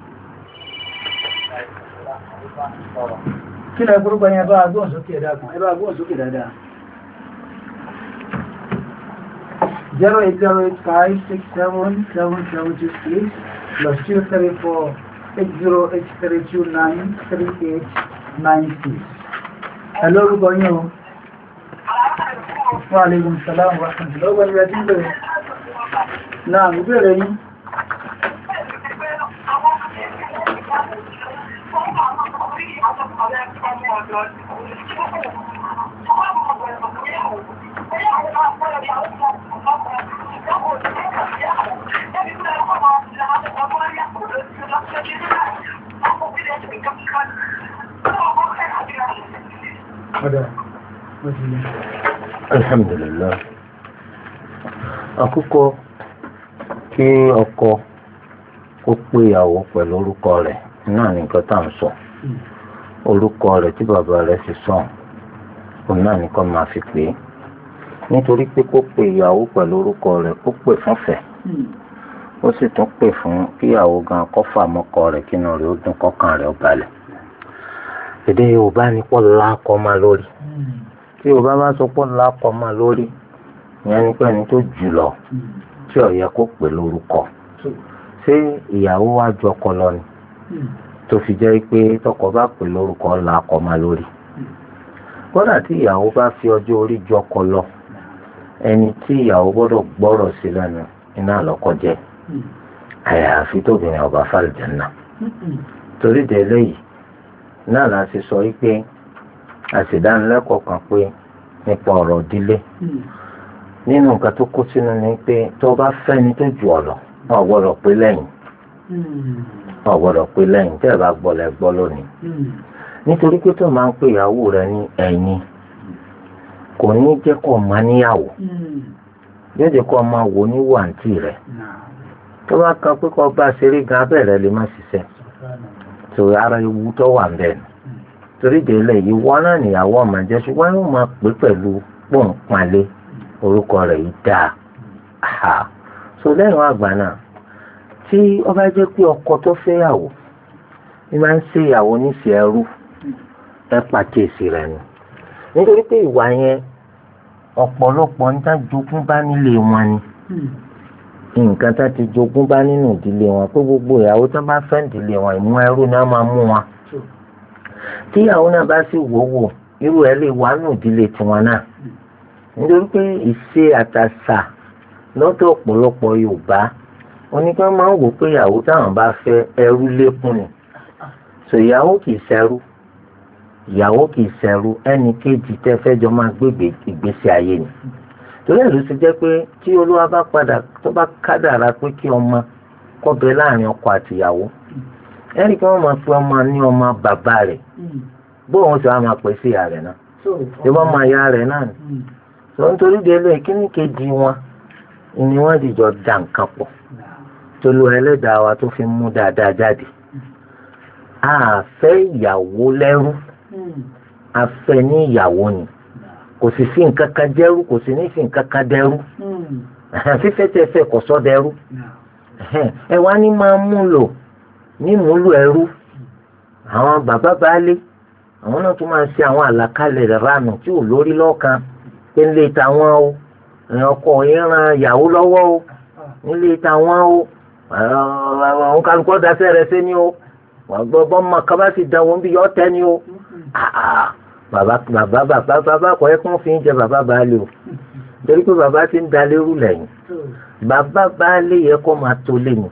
kí lẹ orúkọ yẹn bá agbóhùn sókè ẹ̀dá kan ẹ bá agbóhùn sókè dáadáa. zero eight zero eight five six seven seven seven two six plus two three four eight zero eight three two nine three eight nine six. Hello, orúkọ yín o. Wa alaikum salaam wa rahmatullahi wa barakatuh. Náà, ìbéèrè yín. Alhamdulillah. Àkọ́kọ́ kí ọkọ kó pé ìyàwó pẹ̀lú orúkọ rẹ̀ náà ní nǹkan tá à ń sọ. Orúkọ rẹ̀ tí bàbá rẹ̀ fi sọ òun náà nìkan máa fi pè é. Nítorí pé kó pé ìyàwó pẹ̀lú orúkọ rẹ̀ ó pè fún fẹ̀. Ó sì tún pè fún kí ìyàwó gan kó fà mọ́kọ rẹ̀ kínú rẹ̀ ó dùn kọ́kàn rẹ̀ ó balẹ̀. èdè Yorùbá ní pọ́ lákọ́ máa lórí tí Yorùbá bá sọ pọ́ lákọ́ máa lórí ìyẹn ni pé ẹni tó jù lọ tí ó yẹ kó pè lórúkọ ṣé ìyàwó wa jọ ọkọ lọ ni tó fi jẹ́ pé tọkọ bá pè lórúkọ lákọ́ máa lórí kódà tí ìyàwó bá fi ọjọ́ orí jọ ọkọ lọ ẹni tí ìyàwó gbọ́dọ̀ gbọ́rọ̀ sí lẹ́nu iná lọ́kọ jẹ́ àyàfi tóbìnrin ọba fàlìjẹ́nà torí délé yìí náà la ṣe sọ wípé àṣìdánilẹ́kọ̀ọ́ kan pé nípa ọ̀rọ̀ ìdílé nínú nǹkan tó kó sínú ni pé tó bá fẹ́ni tó ju ọ̀lọ́ ọ̀ gbọ́dọ̀ pé lẹ́yìn ọ̀ gbọ́dọ̀ pé lẹ́yìn tẹ́ ẹ bá gbọ́ lẹ gbọ́ lónìí nítorí pé tó máa ń pè ìyàwó rẹ ní ẹ̀yìn kò ní jẹ́ kó máa níyàwó yóò jẹ́ kó máa wò ní wàǹtí rẹ̀ tó bá kan pé kó bá ṣeré gan abẹ́rẹ́ lè má ṣiṣẹ́ torí ara ewu tó wà bẹ́ẹ̀ torí délé yìí wọ́n náà níyàwó ọmọ jẹ́ ṣùgbọ́n yóò máa pè pẹ̀lú pọ̀npalẹ̀ orúkọ rẹ̀ yìí dáa so lẹ́yìn àgbà náà tí ó bá jẹ́ pé ọkọ tó fẹ́yàwó ní máa ń ṣe ìyàwó níṣẹ́ ẹrú ẹ pàkíyèsí rẹ̀ nù nítorí pé ìwà yẹn ọ̀pọ̀lọpọ̀ ń tá jogún bá nílé wọn ni nǹkan tá ti jogún bá nínú ìdílé wọn pé gbogbo ìyàwó tó bá fẹ́ ìdílé wọn ìmú ẹrú ni wọ́n máa mú wọn tí ìyàwó náà bá sì wò wò irú ẹ̀ lè wà nínú ìdílé tiwọn náà nítorí pé ìṣe àtàṣà lọ́dọ̀ ọ̀pọ̀lọpọ̀ Yorùbá oníkan máa ń wò pé ìyàwó táwọn bá fẹ́ ẹrú lékún ni so ìyàwó kì í ṣẹrú ìyàwó kì í ṣẹrú ẹnì kejì tẹ́ fẹ́ jọ máa gbé ìgbésí ayé ni torí ẹ̀ ló ṣe jẹ́ pé tí Olúwa bá padà tó bá kádàrá pé kí ọmọ kó bẹ láàrin ọkọ àti ìyàwó ẹnì kí wọ́n máa fi ọmọ ní ọmọ bàbá rẹ̀ bóun sì wá máa pè sí ìyá rẹ̀ náà tí wọ́n máa ya rẹ̀ náà ni tó nítorí délé kíní kejì wọn ni wọ́n dìjọ dà nǹkan pọ̀ tó lu ẹlẹ́dàá wa tó fi mú dáadáa jáde a fẹ́ ìyàwó lẹ́rú a fẹ́ ní ìyàwó ni kò sì sí nǹkan kan dẹ́rú kò sì ní sí nǹkan kan dẹ́rú fífẹ́ tẹ́ fẹ́ kò sọ dẹ́rú ẹ wá ní máa mú lò ní múlò ẹrú àwọn bàbá baálé àwọn náà tún máa ń ṣe àwọn àlàkalẹ̀ ránù tí ò lórí lọ́kàn pé ń lè ta wọn o ọkọ yẹn ran ìyàwó lọ́wọ́ o ń lè ta wọn o àwọn kálukọ́ daṣẹ́ rẹ̀ ṣe ni o bọ́ mọ kaba sì dán wọn bí yọ tẹ́ ni o bàbá bàbá bàbá bàbá kọ́ ẹ́ kún fi ń jẹ bàbá baálé o torí pé bàbá ti ń da lérú lẹ́yìn bàbá baálé yẹ kó máa tó lẹ́yìn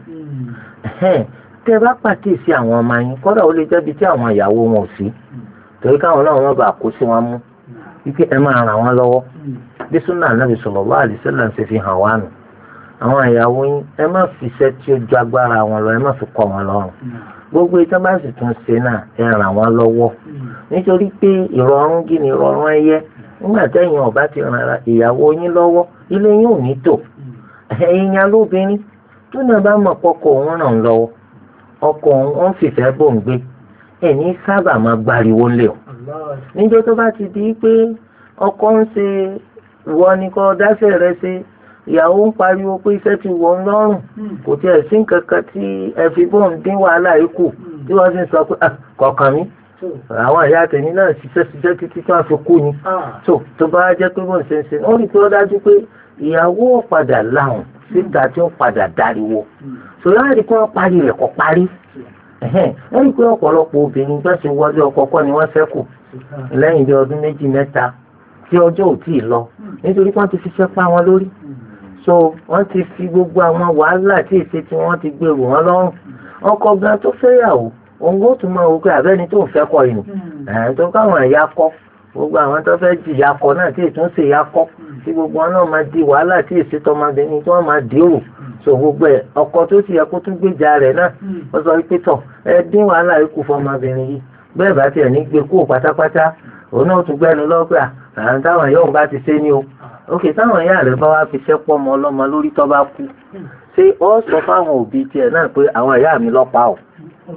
tẹ́ bá pàkíyèsí àwọn ọmọ yín kọ́dà ó lè jẹ́bi tí àwọn ìyàwó wọn ò sí torí káwọn náà wọ́n bá kó sí wọn mú wípé ẹ máa ràn wọ́n lọ́wọ́ bí súnà Ànábì sallallahu alaihi wasallam ṣe fi hàn wá nù àwọn ìyàwó yín ẹ má fi iṣẹ́ tí ó ju agbára wọn lọ ẹ má fi kọ́ wọn lọ́rùn gbogbo ìtàn bá sì tún ṣe náà ẹ ràn wọ́n lọ́wọ́ nítorí pé ìrọ̀rùn gí ni ìrọ̀rùn ẹyẹ nígbà tẹ́yìn ọ̀bá ti ràn ìyàwó yín lọ́wọ́ ilé yín ò ní tò ẹ̀yin lóbìnrin tó náà bá mọ̀ pọ́kọ òun ràn lọ́wọ́ ọkọ òun fìfẹ́ bò ń gbé ẹ̀ní sábà máa gbariwo lé o níjọ́ tó bá ti di pé ọkọ ń ṣe ìwọ ni kò dáṣẹ́ rẹ ṣe ìyàwó ń pariwo pé iṣẹ́ ti wọ̀ ń lọ́rùn kò tiẹ̀ sí nǹkan kan tí ẹ fi bó ń dín wàhálà yìí kù tí wọ́n sì ń sọ pé kọ̀ọ̀kan mi àwọn ìyá tèmi náà ṣiṣẹ́ ṣiṣẹ́ títí tí wọ́n fi kú ni tó tó bá jẹ́ pé bó ń ṣe ń ṣe ó rí i pé ó dájú pé ìyàwó padà láhùn síta tí ó padà dáriwo sọ̀rọ̀ láti kí wọ́n parí rẹ̀ kọ́ parí ẹ rí i pé ọ̀pọ̀lọpọ̀ obìnrin gbà ṣe wọlé ọkọ kọ́ ni wọ́n ṣẹ́kù lẹ́yìn bí ọdún méjì mẹ́ta tí ọjọ́ ò tíì lọ nítorí wọ́n ti fiṣẹ́ pa wọn lórí so wọ́n ti fi gbogbo àwọn wàhálà tí èsì tí wọ́n ti gbèrò wọn lọ́rùn ọkọ gan tó fẹ́yàwó òun ó tún máa wò pé àbẹ́ni tó ń fẹ́ kọ yìí ẹ̀ tó káwọn ẹ̀yà kọ́ gbogbo àwọn tó fẹ́ jìyà kọ náà tí ètò ń ṣe ìyá kọ́ tí gbogbo wọn náà máa di wàhálà tí èsì tọmọbìnrin tí wọ́n máa dìrò so gbogbo ẹ̀ ọkọ tó sì yẹ kó tún gbèjà rẹ̀ náà wọ́n sọ pé tọ̀ ẹ dín wàhálà yìí kù fọmọbìnrin yìí bẹ́ẹ̀ bá tiẹ̀ ní gbé kó pátápátá òun náà tún gbẹ́nu lọ́gbà àwọn táwọn yóò bá ti ṣe ní o òkè táwọn ìyá rẹ̀ bá wá fi ṣẹ́pọ̀ ọmọ ọlọ́mọ lórí tó bá kú ṣé ó sọ fáwọn òbí tiẹ̀ náà pé àwọn ìyá mi lọ́pàá o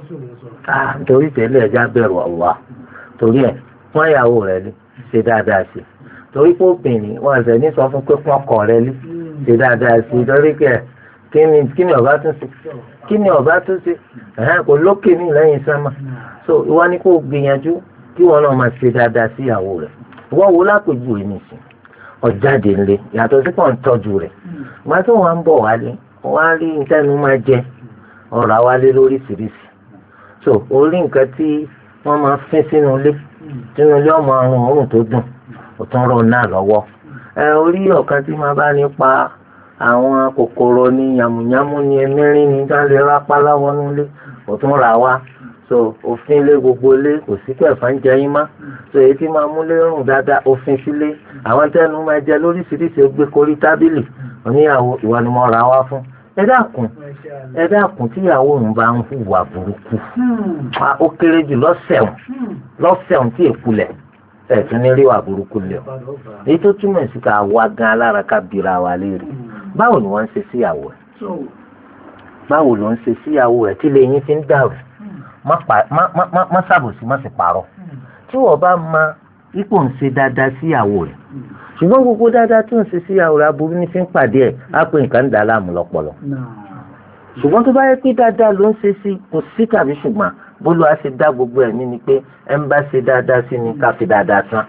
torí tẹ́lẹ̀ ẹja bẹ̀rù Allah torí ẹ̀ wọ́n ìyàwó rẹ̀ lé ṣe dáadáa sí torí pé obìnrin wọn ẹ̀sẹ̀ ní sọ fún pé fún ọkọ rẹ̀ lé ṣe dáadáa sí torí kẹ̀ kí ni kí ni ọba tún ṣe kí ni ọba tún ṣe ẹ̀hán kò lókè ní lẹ́yìn sánmà so ìwọ ni kò gbìyànjú kí wọn náà máa ṣe dáadáa sí ìyàwó rẹ̀ wọ́n wo lápèjú rẹ̀ nìsín ọ̀jáde ńlẹ̀ yàtọ̀ sí pọ̀ ń tọ́jú rẹ̀ ìgbà tó wọn ń bọ̀ wálé wọ́n á rí nǹkan máa jẹ ọ̀rọ̀ wálé lóríṣiríṣi so orí nǹkan tí wọ́n máa fín sínú ilé sínú ilé ọmọ àrùn òórùn tó dùn ó tún rọ̀ náà lọ́wọ́ ẹ orí ọ̀kan tí máa bá nípa àwọn kòkòrò ní yàmùyàmù ní ẹmẹ́rin ní dáńlẹ̀ rápá láwọn nílé ó tún rà wá so òfin ilé gbogbo ilé kò sí kẹfà ń jẹ yín má so èyí tí máa múlé rùn dáadáa òfin sílé àwọn tẹnu máa jẹ lóríṣiríṣi gbé korí tábìlì oníyàwó ìwà ni mo rà wá fún ẹ dákun ẹ dákun tíyàwó òun bá ń hùwà burúkú ó kéré jù lọ́sẹ̀hún lọ́sẹ̀hún tí èkulẹ̀ ẹ̀ tún ní ríwà burúkú lẹ̀ ọ́ èyí tó túmọ̀ sí ká wá gan alára ká bira wa léèrè báwo ni wọ́n ń ṣe síyàwó ẹ̀ báwo ló ń ṣe síyàwó ẹ̀ tí lẹ́yìn fi ń dàrú má ṣàbòsí má sì parọ́ tí wọ́n bá ma ipò ń ṣe dáadáa síyàwó rẹ̀ ṣùgbọ́n gbogbo dáadáa tí ń ṣe síyàwó rẹ̀ aburú ní fi ń pàdé ẹ̀ á pé nǹkan ń dà láàmú lọ́pọlọ ṣùgbọ́n tó bá yẹ pé dáadáa ló ń ṣe sí kò sí tàbí ṣùgbọ́n bólú á ṣe dá gbogbo ẹ̀mí ni pé ẹ ń bá ṣe dáadáa sí ni ká fi dáadáa tán.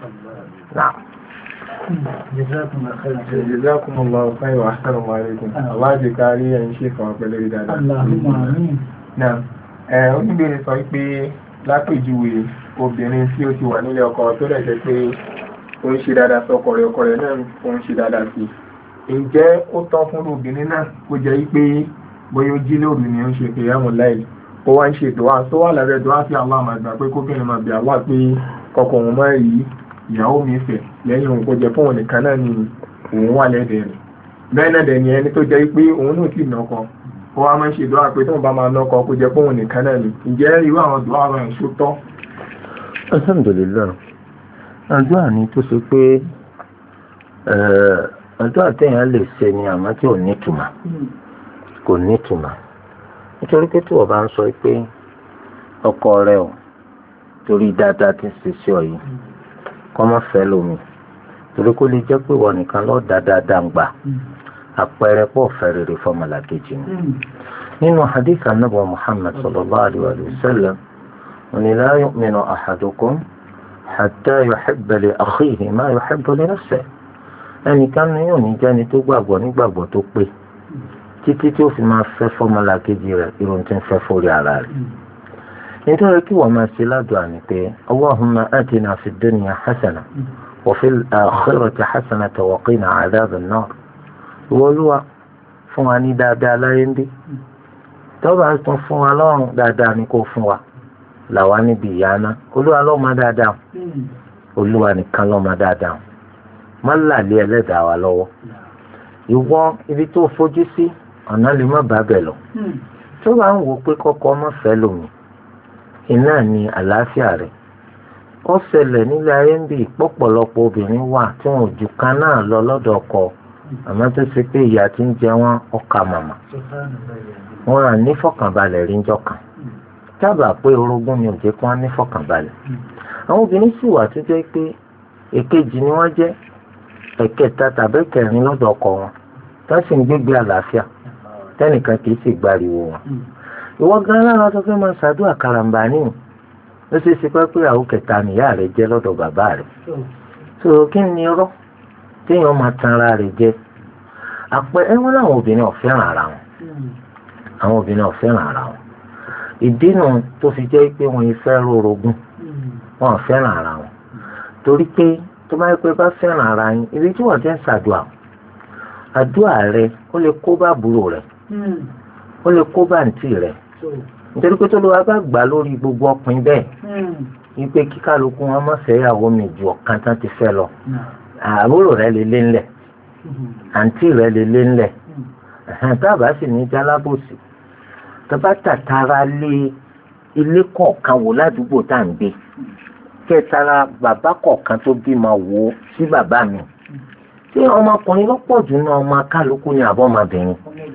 Jazakumullahu khairan wa assalamu alaikum. Àwájú kárí ẹ̀yin ṣe kàn pẹ̀lú rí dáadáa. Ẹ oníbèrè sọ pé lápèjúwe obìnrin tí ó ti wà nílé ọkọ tó lẹ̀ jẹ́ pé ó ń ṣe dáadáa sọ́kọ rẹ̀ ọkọ rẹ̀ náà ó ń ṣe dáadáa sí i. Ǹjẹ́ ó tọ́ fún obìnrin náà kó jẹ́ pé bóyá ó jí lóru ni ó ń ṣe qiyamul layl ó wá ń ṣe dùwà tó wà lábẹ́ dùwà sí Allah máa gbà pé kóbìnrin máa bẹ̀ Allah pé kọkọ òun máa rí ìyàwó mi fẹ́ lẹ́yìn òun kó jẹ́ fún òun nìkan náà ni òun wà lẹ́dẹ̀ẹ́ rẹ̀ bẹ́ẹ̀ náà dẹ̀ ni ẹni tó jẹ́ pé òun náà sì nọkọ ó wá máa ń ṣe dùwà pé tóun bá máa nọkọ kó jẹ́ fún òun nìkan náà ni ǹjẹ́ irú àwọn dùwà rẹ̀ ń ṣó tọ́. Alhamdulillah àdúrà ni tó ṣe pé àdúrà téèyàn lè ṣe ni àmọ́ tí ò ní ìtumọ̀ kò ní ìtumọ̀ nítorí pé tí wọ́n bá ń sọ pé ọkọ rẹ o torí dáadáa ti ń ṣe sí ọ yìí kọ́ mọ́ fẹ́ lómi torí kó lè jẹ́ pé wọ́n nìkan lọ́ọ́ da dáadáa ń gbà àpẹẹrẹ pọ̀ fẹ́ rere fọmọlàkejì ni nínú hadith anabi muhammad sallallahu alayhi wa sallam ni la yu'minu ahadukum hatta yuhibba li akhihi ma yuhibbu li nafsihi ẹnìkan ní yóò ní jẹ́ni tó gbàgbọ́ nígbàgbọ́ tó pé títí tí ó fi máa fẹ́ fọ́mọlá kejì rẹ̀ irun tí ń fẹ́ fórí ara rẹ̀. nítorí kí wọ́n máa ṣe ládùúgbò àní pé Allahumma atina fid dunya hasana wa fil akhirati hasana wa qina adhaban nar. Olúwa fún wa ní dáadáa láyé ń bí tó bá tún fún wa lọ́run dáadáa ni kò fún wa làwa níbi ìyà náà. Olúwa ló máa dáadáa Olúwa nìkan ló máa dáadáa má làlẹ́ ẹlẹ́dàá wa lọ́wọ́ ìwọ ibi tó fojú sí ọ̀nà lè má bàá bẹ̀ lọ. tó bá ń wò pé kọ́kọ́ ọmọ fẹ́ lòmí iná ni àlàáfíà rẹ̀ ó ṣẹlẹ̀ nílé ayé ń bí pọ̀pọ̀lọpọ̀ obìnrin wà tí wọn ò ju kan náà lọ lọ́dọ̀ ọkọ àmọ́ tó ṣe pé ìyá tí ń jẹ wọn ọkà màmá wọn à ní fọkànbalẹ̀ rí njọ́ kan tábà pé orogún ni ò jẹ́ kí wọ́n ní fọkànbalẹ̀. àwọn obìnrin sì wà tó jẹ́ pé èkejì ni wọ́n jẹ́ ẹ̀kẹta tàbí kẹrin lọ́dọ̀ ọkọ wọn tó sì ń gbégbé àlàáfíà tẹ́nìkan kì í sì gbariwo wọn. ìwọ gan lára tó fẹ́ máa ṣàdúrà karambani ó ṣe é ṣe pé pé àwọn kẹta nìyá rẹ̀ jẹ́ lọ́dọ̀ bàbá rẹ̀. tó kí ni irọ́ téèyàn máa tan ara rẹ̀ jẹ àpẹ ẹ wọn láwọn obìnrin ò fẹ́ràn ara wọn àwọn obìnrin ò fẹ́ràn ara wọn ìdínà tó fi jẹ́ pé wọ́n fẹ́ rorogún wọn ò fẹ́ràn ara wọn torí pé tó bá yẹ pé bá fẹ́ràn ara yín ibi tí wọ́n ti ń ṣàdúrà àdúrà rẹ ó lè kó bá àbúrò rẹ ó lè kó bá àǹtí rẹ nítorí pé tó ló wá bá gbà lórí gbogbo ọkùnrin bẹ́ẹ̀ wípé kí kálukú wọn má fẹ́ ìyàwó mi ju ọ̀kan tán ti fẹ́ lọ àbúrò rẹ lè lé ńlẹ̀ àǹtí rẹ lè lé ńlẹ̀ tábà sì ní jálábòsì tó bá tàtàrà lé ilé kọ̀ọ̀kan wò ládùúgbò tá à ń gbé kẹtara bàbá kọ̀ọ̀kan tó bímọ wò sí bàbá mi tí ọmọkùnrin lọ́pọ̀ jù náà ọmọ kálukú ni àbọ̀ ọmọbìnrin.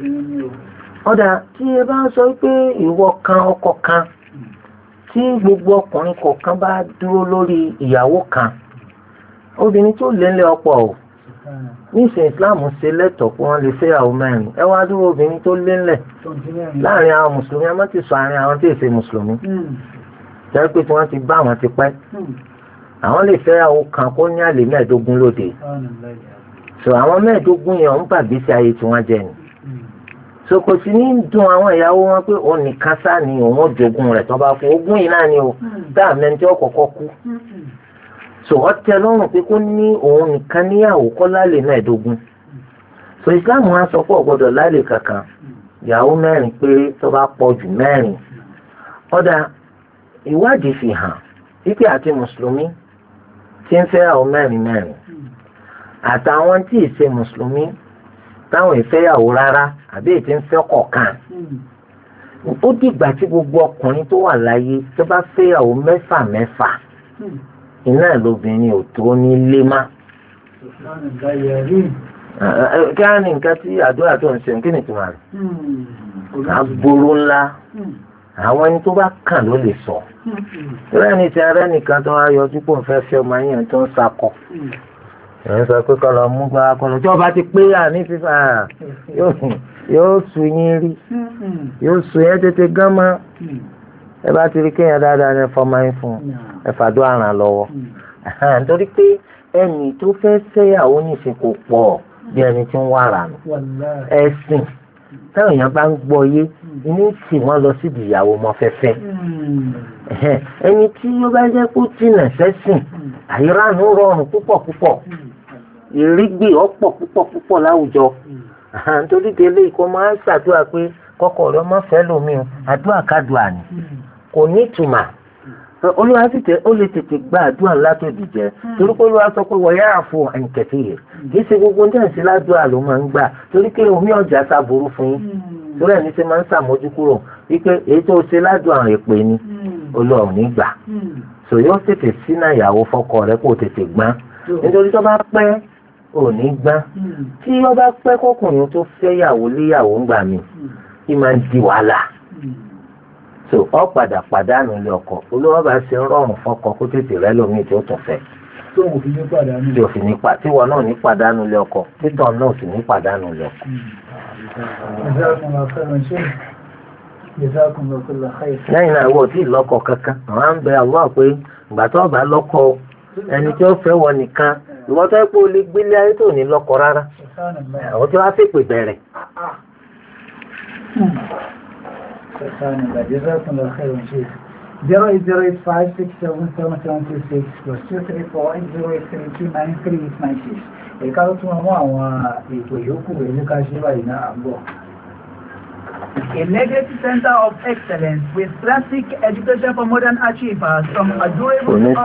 ọ̀dà tí ẹ bá ń sọ pé ìwọ kan ọkọ kan tí gbogbo ọkùnrin kọ̀ọ̀kan bá dúró lórí ìyàwó kan obìnrin tó lé ńlẹ̀ ọ̀pọ̀ o nísìnyí Islam ṣe lẹ́tọ̀ọ́ pé wọ́n lè fẹ́ ìyàwó mẹ́rin ẹ wá dúró obìnrin tó lé ńlẹ̀ láàrin àwọn mùsùlùmí a má ti sọ àárín àwọn tí èsè mùsùlùmí jẹ́ pé tí wọ́n ti bá àwọn ti pẹ́ àwọn lè fẹ́ àwọn kan kó ní àlè mẹ́ẹ̀ẹ́dógún lóde so àwọn mẹ́ẹ̀ẹ́dógún yẹn ń gbàgbésí ayé tí wọ́n jẹ ni so kò sí ní dùn àwọn ìyàwó wọn pé òun nìkan sá ni òun jogún rẹ̀ tó bá fún ogún yìí náà ni o dáa mẹ́ni tí ó kọ́kọ́ kú so wọ́n tẹ́ lọ́rùn pé kó ní òun nìkan níyàwó kọ́ lálẹ́ mẹ́ẹ̀ẹ́dógún so Islam wọn sọ pé ọ̀gbọ́dọ̀ lálẹ́ kankan ìyàwó mẹ́rin péré tó bá pọ̀ jù mẹ́rin ọ̀dà ìwádìí fi hàn wípé àti mùsùlùmí tí ń fẹ́ àwọn mẹ́rin mẹ́rin àtàwọn tí ì ṣe mùsùlùmí táwọn ìfẹ́yàwó rárá àbí ètí ń fẹ́ kọ̀ọ̀kan ó dìgbà tí gbogbo ọkùnrin tó wà láyé tó bá fẹ́yàwó mẹ́fà mẹ́fà iná lóbìnrin ò tó ní lé má. kí á ní nǹkan tí àdúrà tó ń ṣe kí ni ìtumọ̀ rẹ̀ agbóró ńlá àwọn ẹni tó bá kàn ló lè sọ ìrẹ́ ni ti arẹ́ nìkan tó wá yọjú pò ń fẹ́ fẹ́ ọmọ yẹn tó ń sakọ ẹ̀ ń sọ pé kọ́ lọ mú gbá kọ́ lọ tí ọba ti pé à ní fífa yóò sùn yín rí yóò sùn yẹn tètè gán mọ́ ẹ bá ti rí kéèyàn dáadáa ní fọmọ yín fún ẹ fàdó àràn lọ́wọ́ nítorí pé ẹnì tó fẹ́ fẹ́yàwó nìsín kò pọ̀ bí ẹni tí ń wàrà nù ẹ̀sìn táwọn èèyàn bá ń gbọ́ yé ní tí wọ́n lọ síbi ìyàwó ọmọ fẹ́fẹ́ ẹni tí ó bá jẹ́ kó tìǹà sẹ́sìn àìránù rọrùn púpọ̀ púpọ̀ ìrígbì ọ̀pọ̀ púpọ̀ púpọ̀ láwùjọ nítorí délé ìkọ́ máa ń ṣàdúrà pé kọ́kọ́ rẹ ọmọ fẹ́ lómi o àdúrà kádùá ni kò ní ìtumà olúwa sì tẹ ó lè tètè gba àdúrà ńlá tó dìjẹ torí pé olúwa sọ pé wọ́n yára fún àǹkẹ́tì yẹn kì í ṣe gbogbo ní ẹ̀sìn ládùúrà ló máa ń gbà torí pé omi ọjà sábòrú fún yín torí ẹni ṣe máa ń ṣàmójú kúrò wípé èyí tó ṣe ládùúrà rẹ̀ pé ni olúwa ò ní gbà so yóò tètè sínú ìyàwó fọ́kọ rẹ̀ kó tètè gbọ́n nítorí tó bá pẹ́ ò ní gbọ́n tí ó bá pẹ́ kọkùnrin tó fẹ́ yàwó léyàwó ńgbà mi kí máa ń di wàhálà so ọ padà pàdánù ilé ọkọ olówó bá ṣe ń rọrùn fọ́kọ kó tètè rẹ lómi tí ó tún fẹ́ tí ò fi ní pa tí wọn náà ní pàdánù ilé ọkọ títọ náà sì ní pàdánù ilé ọkọ. lẹ́yìn náà ìwọ tí ì lọ́kọ kankan àwọn à ń bẹ àwọn pé ìgbà tó bá lọ́kọ ẹni tí ó fẹ́ wọ nìkan ìwọ tó yẹ kó o lè gbélé ayé tó ní lọ́kọ rárá àwọn tí wọ́n á fèpè bẹ̀rẹ̀. zero eight zero eight five six seven seven seven two six plus two three four eight zero eight three two nine three eight nine six. Ẹ̀ka ló tún mọ́ àwọn ètò ìyókù rẹ̀ ní ká ṣe báyìí náà àbọ̀. A legacy center of excellence with classic education for modern achievers from adorable to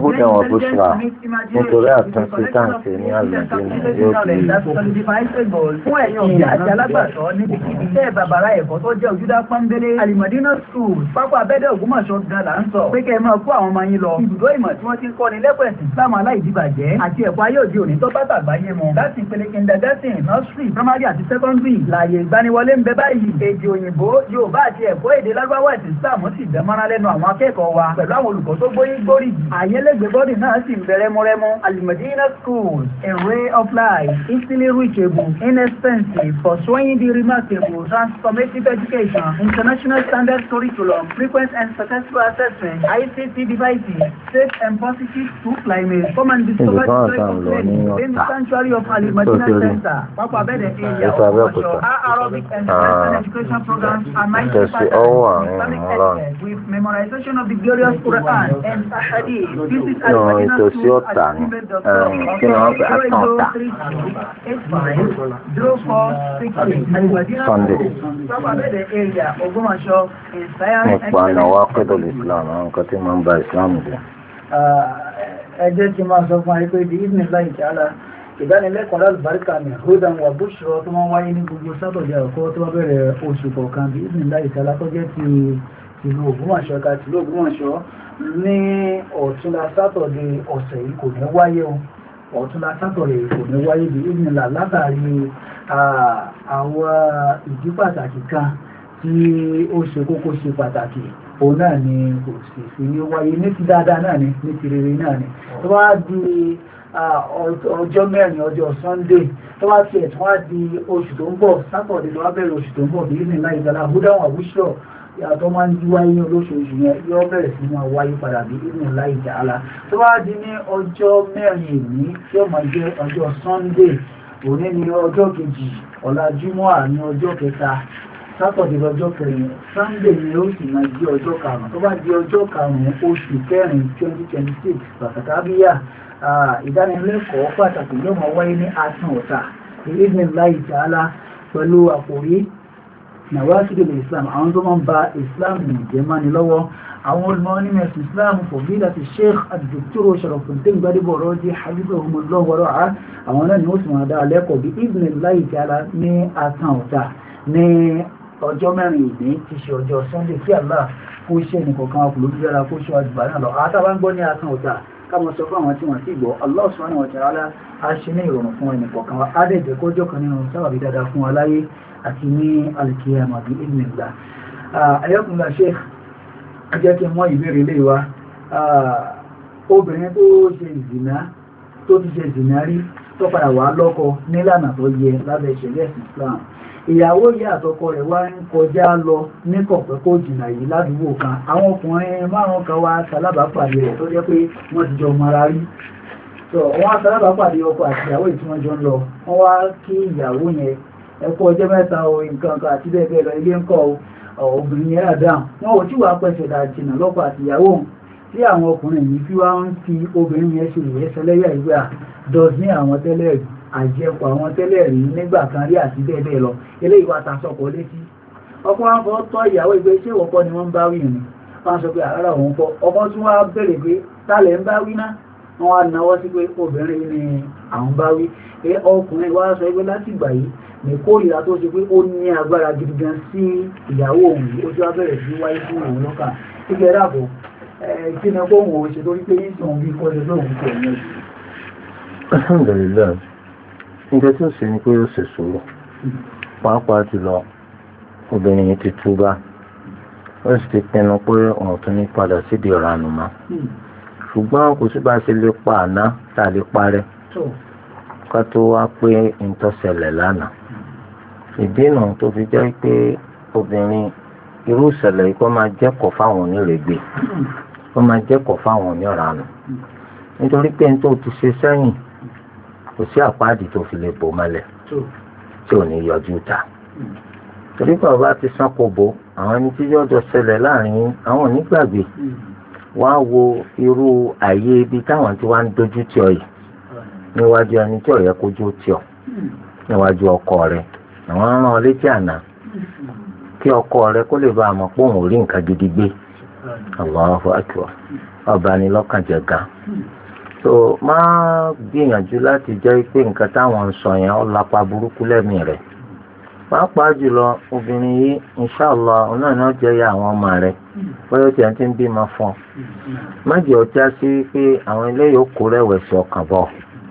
nítorí àtúnṣe táǹkì ní àlùmọ́dé yóò di fún ẹ̀yin òbí àti alágbàtọ́ níbikíbi iṣẹ́ bàbàrà ẹ̀kọ́ tó jẹ́ ojúdá pọ́nbélé Alimadina school pápá abẹ́dẹ̀ Ògbómọ̀ṣọ́ gan la ń sọ pé kẹ́ ẹ máa kó àwọn ọmọ yín lọ ibùdó ìmọ̀ tí wọ́n ti ń kọ́ ní lẹ́kọ̀ọ́ ẹ̀sìn Islam aláìdíbàjẹ́ àti ẹ̀kọ́ ayé òde òní tó bá tàgbáyé mu láti ìpele kindergarten nursery primary àti secondary láàyè ìgbaniwọlé ń bẹ báyìí èdè òyìnbó Yorùbá àti ẹ̀kọ́ èdè Lárúbáwá ẹ̀sìn Islam sì dánmọ́ra lẹ́nu àwọn akẹ́kọ̀ọ́ wa pẹ̀lú àwọn olùkọ́ tó gbóyè gbórí àyẹlẹ́gbẹ́ bọ́dì náà sì ń bẹ̀rẹ̀ mọ́rẹ́mọ́ Alimadina school a ray of light easily reachable inexpensive pursuing the remarkable transformative education international standard curriculum frequent and successful assessment I C T devices safe and positive school climate come and discover the joy of learning in the sanctuary of Alimadina Center Papa Bede area of Ògbómọ̀ṣọ́ Arabic and Western education programs are ninety percent Islamic etiquette with memorization of the glorious Quran and Hadith. This is Alimadina school at gmail dot com. zero zero three two eight five zero four six eight. Alimadina school Papa Bede area Ògbómọ̀ṣọ́ inspiring excellence. nípa àwọn akẹ́kọ̀ọ́ Islam àwọn nǹkan tí wọ́n ń ba Islam jẹ́. ẹ jẹ́ kí n máa sọ fún ayé pé di evening láì kí á la ìdánilẹ́kọ̀ọ́ lálùbáríkà ní hudan wa bushra tó máa ń wáyé ní gbogbo sátọ̀dẹ̀ àkọ́kọ́ tó bá bẹ̀rẹ̀ oṣù kọ̀ọ̀kan bí ìdínlá ìtàlá tó jẹ́ ti ìlú Ògbómọ̀ṣọ́ ẹ̀ka tìlú Ògbómọ̀ṣọ́ ní ọ̀túnla sátọ̀dẹ̀ ọ̀sẹ̀ yìí kò ní wáyé o ọ̀túnla sátọ̀dẹ̀ kò ní wáyé bí ìdínlá látàrí àwọn ìdí pàtàkì kan tí ó ṣe kókó ṣe pàtàkì òun náà ni kò sì fi ní wáyé ní ti dáadáa náà ni ní ti rere náà ni tó bá di ọjọ́ mẹ́rin ọjọ́ Sunday tó wá tiẹ̀ tó wá di oṣù tó ń bọ̀ sátọ̀dé tó wá bẹ̀rẹ̀ oṣù tó ń bọ̀ bí ní láì dára húdáwọn àwùṣọ tó máa ń wáyé olóṣooṣù yẹn yóò bẹ̀rẹ̀ sí máa wáyé padà bí ìdùnnú láì ta'ala tó bá di ní ọjọ́ mẹ́rin ìní tí ó máa jẹ́ ọjọ́ Sunday òní ní ọjọ́ kejì ọ̀la Jímọ̀ ní ọjọ́ kẹta Saturday lọ́jọ́ kẹrin Sunday ni ó sì máa jẹ́ ọjọ́ karùn-ún tó bá di ọjọ́ karùn-ún oṣù kẹrin twenty twenty six pàtàkàbíyà ìdánilẹ́kọ̀ọ́ pàtàkì yóò máa wáyé ní Àtàn Ọ̀tà ìdùnnú láì ta'ala pẹ̀lú àkòrí Nawaqidul Islam àwọn tó máa ń ba Islam jẹ́ máa ní lọ́wọ́ àwọn olùmọ̀ ní mẹ́sìn Islam fadilati Sheikh Ad-Doktor Sharafuddin Gbadebo Raji hafizahumullah wa ra'ah àwọn náà ni ó sì máa dá lẹ́kọ̀ọ́ bí idhnillahi ta'ala ní Àtàn Ọ̀tà ní ọjọ́ mẹ́rin ìní ti ṣe ọjọ́ Sunday tí Allah kó iṣẹ́ nìkọ̀ọ̀kan ọkùnrin lójú dára kó ṣe àjùbá náà lọ àtàbá ń gbọ́ ní Àtàn Ọ̀tà káwọn sọ fún àwọn tí wọ́n ti gbọ́ Allah subhanahu wa ta'ala a ṣe ní ìrọ̀rùn fún ẹnìkọ̀ọ̀kan wa á dẹ̀ jẹ́ kọjọ́ kan nínú sábàbí dáadáa fún wa láyé àti ní alkiyama bí idhnillah. Ayakumullah Sheikh jẹ́ kí mọ́ ìbéèrè lè wa obìnrin tó ṣe ìzìnà tó ti ṣe ìzìnà rí tó padà wà lọ́kọ nílànà tó yẹ lábẹ́ ìṣẹ̀lẹ̀ Islam ìyàwó yìí àtọkọ rẹ̀ wá ń kọjá lọ ní kọ̀pẹ́ kó jìnnà yìí ládùúgbò kan àwọn ọkùnrin márùn kan wá ṣalábàápàdé rẹ̀ tó jẹ́ pé wọ́n ti jọ mara rí so wọ́n ṣalábàápàdé ọkọ àti ìyàwó yìí tí wọ́n jọ ń lọ wọ́n wá kí ìyàwó yẹn ẹ̀kọ́ ọjọ́ mẹ́ta o nǹkan kan àti bẹ́ẹ̀ bẹ́ẹ̀ lọ ilé ń kọ́ obìnrin yẹn àdáhùn wọn ò tí wàá pẹ̀sẹ̀ dà jìnnà lọ́kọ àti ìyàwó tí àwọn ọkùnrin yìí fi wá ń fi obìnrin yẹn ṣe ìyẹsẹ̀ lẹ́yà ìgbà dọ̀sí àwọn tẹ́lẹ̀ rí àjẹpọ̀ àwọn tẹ́lẹ̀ rí nígbà kan rí àti bẹ́ẹ̀ bẹ́ẹ̀ lọ eléyìí wá ta sọ̀kọ̀ létí ọkọ wọn fọ́ tọ́ ìyàwó ìgbé ṣé ìwọ́pọ̀ ni wọ́n ń bá wí ni wọ́n sọ pé àrárá òun kọ́ ọmọ tún wá bèrè pé tálẹ̀ ń bá wí ná wọ́n wá náwó sí pé obìnrin ni àwọn bá wí pé ọkùnrin wá sọ pé láti ìgbà yìí ní kórìíra tó ṣe pé ó ní agbára gidi gan sí ìyàwó òun ó tí wá bẹ̀rẹ̀ sí wáyé fún òun lọ́kàn kíkẹ́ dàbọ̀ kí ni kó òun ṣe torí pé yìí sùn bí kọ́ ṣe lóhun tó ẹ̀yẹ́ jù. Alhamdulillah nǹkan tí ó ṣe ni pé ó ṣe sùúrù pàápàá jùlọ obìnrin yìí ti túbá ó sì ti pinnu pé òun tún ní padà sídìí ìranù mọ́ ṣùgbọ́n kò sí bá ṣe lè pa àná tá a lè parẹ́ ká tó wá pé ìtọ́sẹ̀lẹ̀ lánàá ìdínà tó fi jẹ́ pé obìnrin irú ìṣẹ̀lẹ̀ yìí kó máa jẹ́kọ̀ọ́ fáwọn onírègbè kó máa jẹ́kọ̀ọ́ fáwọn oníranù nítorí pé ní tó ti ṣe sẹ́yìn kò sí àpáàdì tó fi lè bò mọ́lẹ̀ tí ò ní yọjú ta torí pé ọba ti sán kò bò àwọn ẹni tí yọjọ ṣẹlẹ̀ láàrin àwọn onígbàgbé wọ́n á wo irú àyè ibi táwọn tí wọ́n ń dojú tì ọ́ yìí níwájú ẹni tí ó yẹ kójú tì ọ́ níwájú ọkọ rẹ̀ àwọn rán ọ létí àná kí ọkọ rẹ̀ kó lè bá a mọ̀ pé òun ò rí nǹkan gidi gbé Allahu akbar ọba ni lọ́kàn jẹ gan so máa gbìyànjú láti jẹ́ pé nǹkan táwọn ń sọ yẹn ó lápá burúkú lẹ́mìí rẹ̀ pàápàá jùlọ obìnrin yìí inṣàlá náà náà jẹ́ ya àwọn ọmọ rẹ̀ bóyá tí a ti ń bímọ fún ọ má jẹ́ ọjà sí pé àwọn eléyìí ó kó rẹ̀wẹ̀sì ọkàn bọ̀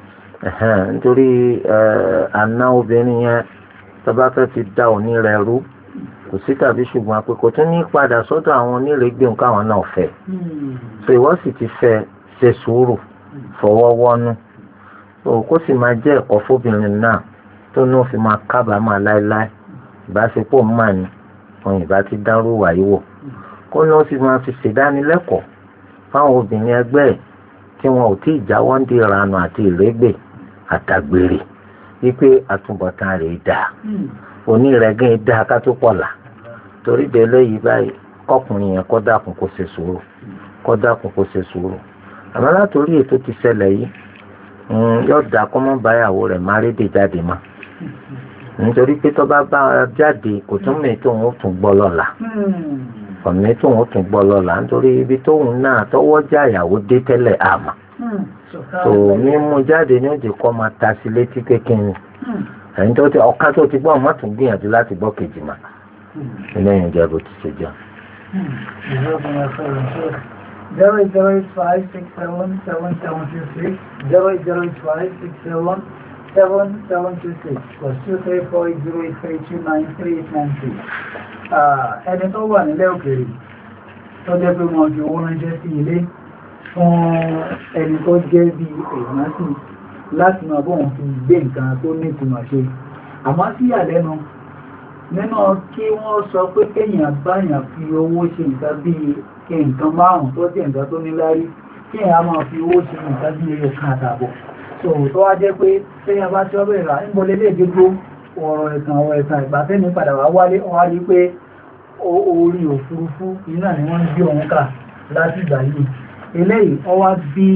nítorí àná obìnrin yẹn tó bá fẹ́ fi dá òní rẹ̀ rú kò sí tàbí ṣùgbọ́n pé kò tún ní padà sọ́dọ̀ àwọn onírègbè nǹkan àwọn náà fẹ́ so ìwọ sì ti fẹ́ ṣe sùúrù fọwọ́ wọ́nú kó sì máa jẹ́ ẹ̀kọ́ fóbìnrin náà tó náà fi máa kábàámọ̀ láéláé ìbáṣepọ̀ máa ní òun ìbá ti dárú wàyí wò kó náà sì máa fi ṣèdánilẹ́kọ̀ọ́ fáwọn obìnrin ẹgbẹ́ ẹ̀ tí wọn ò tí ì jáwọ́ ń di ìranù àti ìrégbè àtàgbèrè wípé àtúbọ̀tán rẹ̀ dáa onírẹ̀gẹ́ dáa ká tó pọ̀là torí délé yìí báyìí ọkùnrin yẹn kó dákun kó ṣe sùúrù kó dákun kó ṣe sùúrù àmọ́ látòrí ètò ti ṣẹlẹ̀ yìí yóò dá kó mọ́ báyàwó rẹ̀ márédè jáde mọ́ nítorí pé tó bá bá jáde kò tún mẹ́ tóun ó tún gbọ́ lọ́la ọ̀nà tóun ó tún gbọ́ lọ́la nítorí ibi tóun náà tọwọ́ já ìyàwó dé tẹ́lẹ̀ àmọ́ tó mímú jáde ní òjò kọ́ máa ta sí létí kékeré ẹ̀yin tó ti ọ̀ká tó ti gbọ́ ọ̀mọ́ tún gbìyànjú láti gbọ́ kejì mà lẹ́yìn ìjẹ́ bó ti ṣe jẹun. zero eight zero eight five six seven seven seven two six zero eight zero eight five six seven seven seven two six plus two three four eight zero eight three two nine three eight nine three. ẹni tó wà nílẹ̀ òkèèrè tó jẹ́ pé wọ́n fi owó ránṣẹ́ sí ilé fún ẹni tó jẹ́ bí èèyàn sí láti máa bọ́ wọn fi gbé nǹkan tó ní ìtumọ̀ ṣe àmọ́ sí àlẹ́nu nínú kí wọ́n sọ pé kéèyàn báyàn fi owó ṣe nǹkan bíi kí nǹkan márùn-ún tó jẹ́ nǹkan tó níláárí kéèyàn á máa fi owó ṣe nǹkan bíi ẹyọ kan àtààbọ̀ so tó wá jẹ́ pé téèyàn bá tí wọ́n bẹ̀rẹ̀ rà ń bọ́ lélẹ̀ gbogbo ọ̀rọ̀ ẹ̀sán ọ̀rọ̀ ẹ̀sán ìgbà tẹ́ni padà wá wálé wọ́n á rí pé orí òfurufú iná ni wọ́n ń gbé òun kà láti ìgbà yìí eléyìí wọ́n wá bí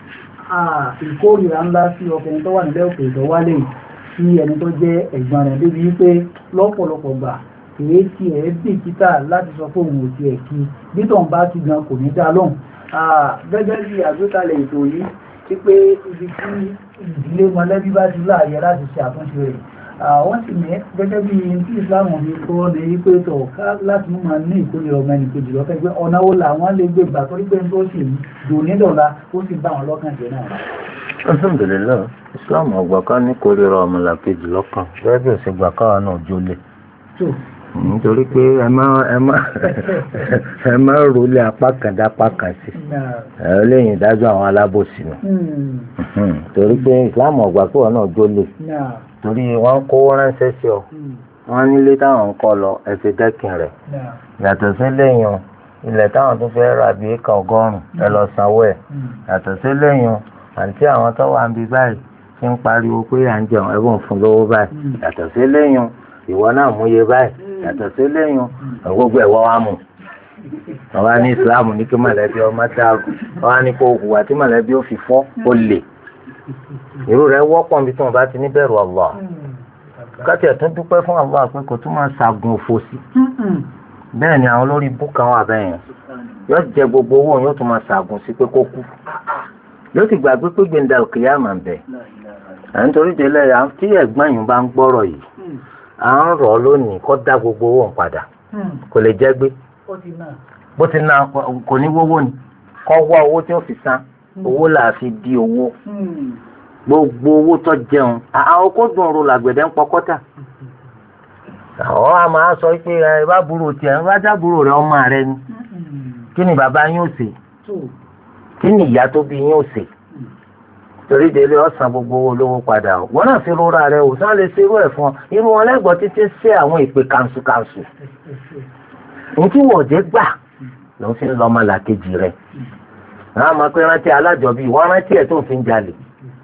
ìkórìíra ńlá sí ọkùnrin tó wà nílẹ̀ òkè tó wálé sí ẹni tó jẹ́ ẹ̀gbọ́n rẹ̀ débi wípé lọ́pọ̀lọpọ̀ gbà kìí tí ẹ̀ bí títà láti sọ fún òun òtí ẹ̀ kí bí tóun bá ti gan kò ní dá lóhùn gẹ́gẹ́ bí àgbékalẹ̀ ètò yìí tí pé ibi tí ìdílé mọ̀lẹ́bí bá ti láàyè láti ṣe àtúnṣe rẹ̀ wọ́n sì ní gẹ́gẹ́ bí tí ìsìláàmù ní kọ́ ní wípé tọ̀ láti mú máa ní ìkórè ọmọ ẹnì kejì lọ́kẹ́ pé ọ̀nà wo làwọn lè gbé gbà torí pé tó sì dùn nídọ̀la ó sì bá wọn lọ́kàn jẹ́ náà. alhamdulilayi islam ọgbà kan ní kórìíra ọmọlàkejì lọ́kàn bẹ́ẹ̀ bí òsè gbà káwa náà jólè nítorí pé ẹ má ẹ má ẹ má rọlé apá kan dá apá kan sí ẹ lẹ́yìn ìdájọ́ àwọn alábòsí nù torí pé islam ọgbà káwa náà jólè torí wọ́n kó ránṣẹ́ sí ọ wọ́n nílé táwọn ń kọ́ lọ ẹ fi dẹ́kìn rẹ̀ yàtọ̀ sí lẹ́yìn ilẹ̀ táwọn tó fẹ́ rà bí éka ọgọ́rùn-ún ẹ lọ sanwó ẹ̀ yàtọ̀ sí lẹ́yìn àti àwọn tó wà ń bí báyìí ti ń pariwo pé à ń jẹun ẹ̀bùn fún lówó báyìí yàtọ̀ sí lẹ́yìn ìwọ náà múye báyìí yàtọ̀ sí lẹ́yìn gbogbo ẹ̀wọ́ wa mú wọ́n wá ní ìsìláàmù ní kí mọ̀lẹ́bí ọmọ dàrú wọ́n wá ní kó hùwà tí mọ̀lẹ́bí ó fi fọ́ ó lè irú rẹ̀ wọ́pọ̀ níbi tí wọ́n bá ti ní bẹ̀rù Allah káti ẹ̀ tún dúpẹ́ fún Allah pé kò tún máa ṣàgùn òfò sí bẹ́ẹ̀ ni àwọn olórí búkà wà bẹ́ẹ̀ yóò jẹ gbogbo owó yóò tún máa ṣàgùn sí pé kó kú yóò ti gbàgbé pé gbẹ̀ndà òkèèyà máa ń bẹ̀ à ń torí délẹ̀ tí ẹ̀gbọ́n yìí bá ń gbọ́rọ̀ yìí à ń rọ̀ ọ́ lónìí kó dá gbogbo owó ń padà kò lè jẹ́ gbé bó ti ná kò ní wówó ni kó wá owó tí ó fi san owó là fi di owó gbogbo owó tó jẹun àwọn kó dùn ro làgbẹ̀dẹ̀ ń pọkọ́tà àwọn a máa sọ pé ẹ bá burú tiẹ̀ ń bá jábúrò rẹ ọmọ rẹ ni kí ni bàbá yín ò ṣe kí ni ìyá tó bí yín ò ṣe torí délé ọ̀sán gbogbo owó olówó padà o wọn náà fi rora rẹ o sàn lè ṣerú ẹ̀ fún ọ irú wọn lẹ́gbọ̀ọ́ títí ṣe àwọn ìpè kanṣukanṣu ní tí wọ́n jẹ́ gbà ló ń fi lọ́ ọmọ làkejì rẹ̀ àwọn àmọ́ pé rántí alájọbí wọ́n rántí ẹ̀ tó fi ń jalè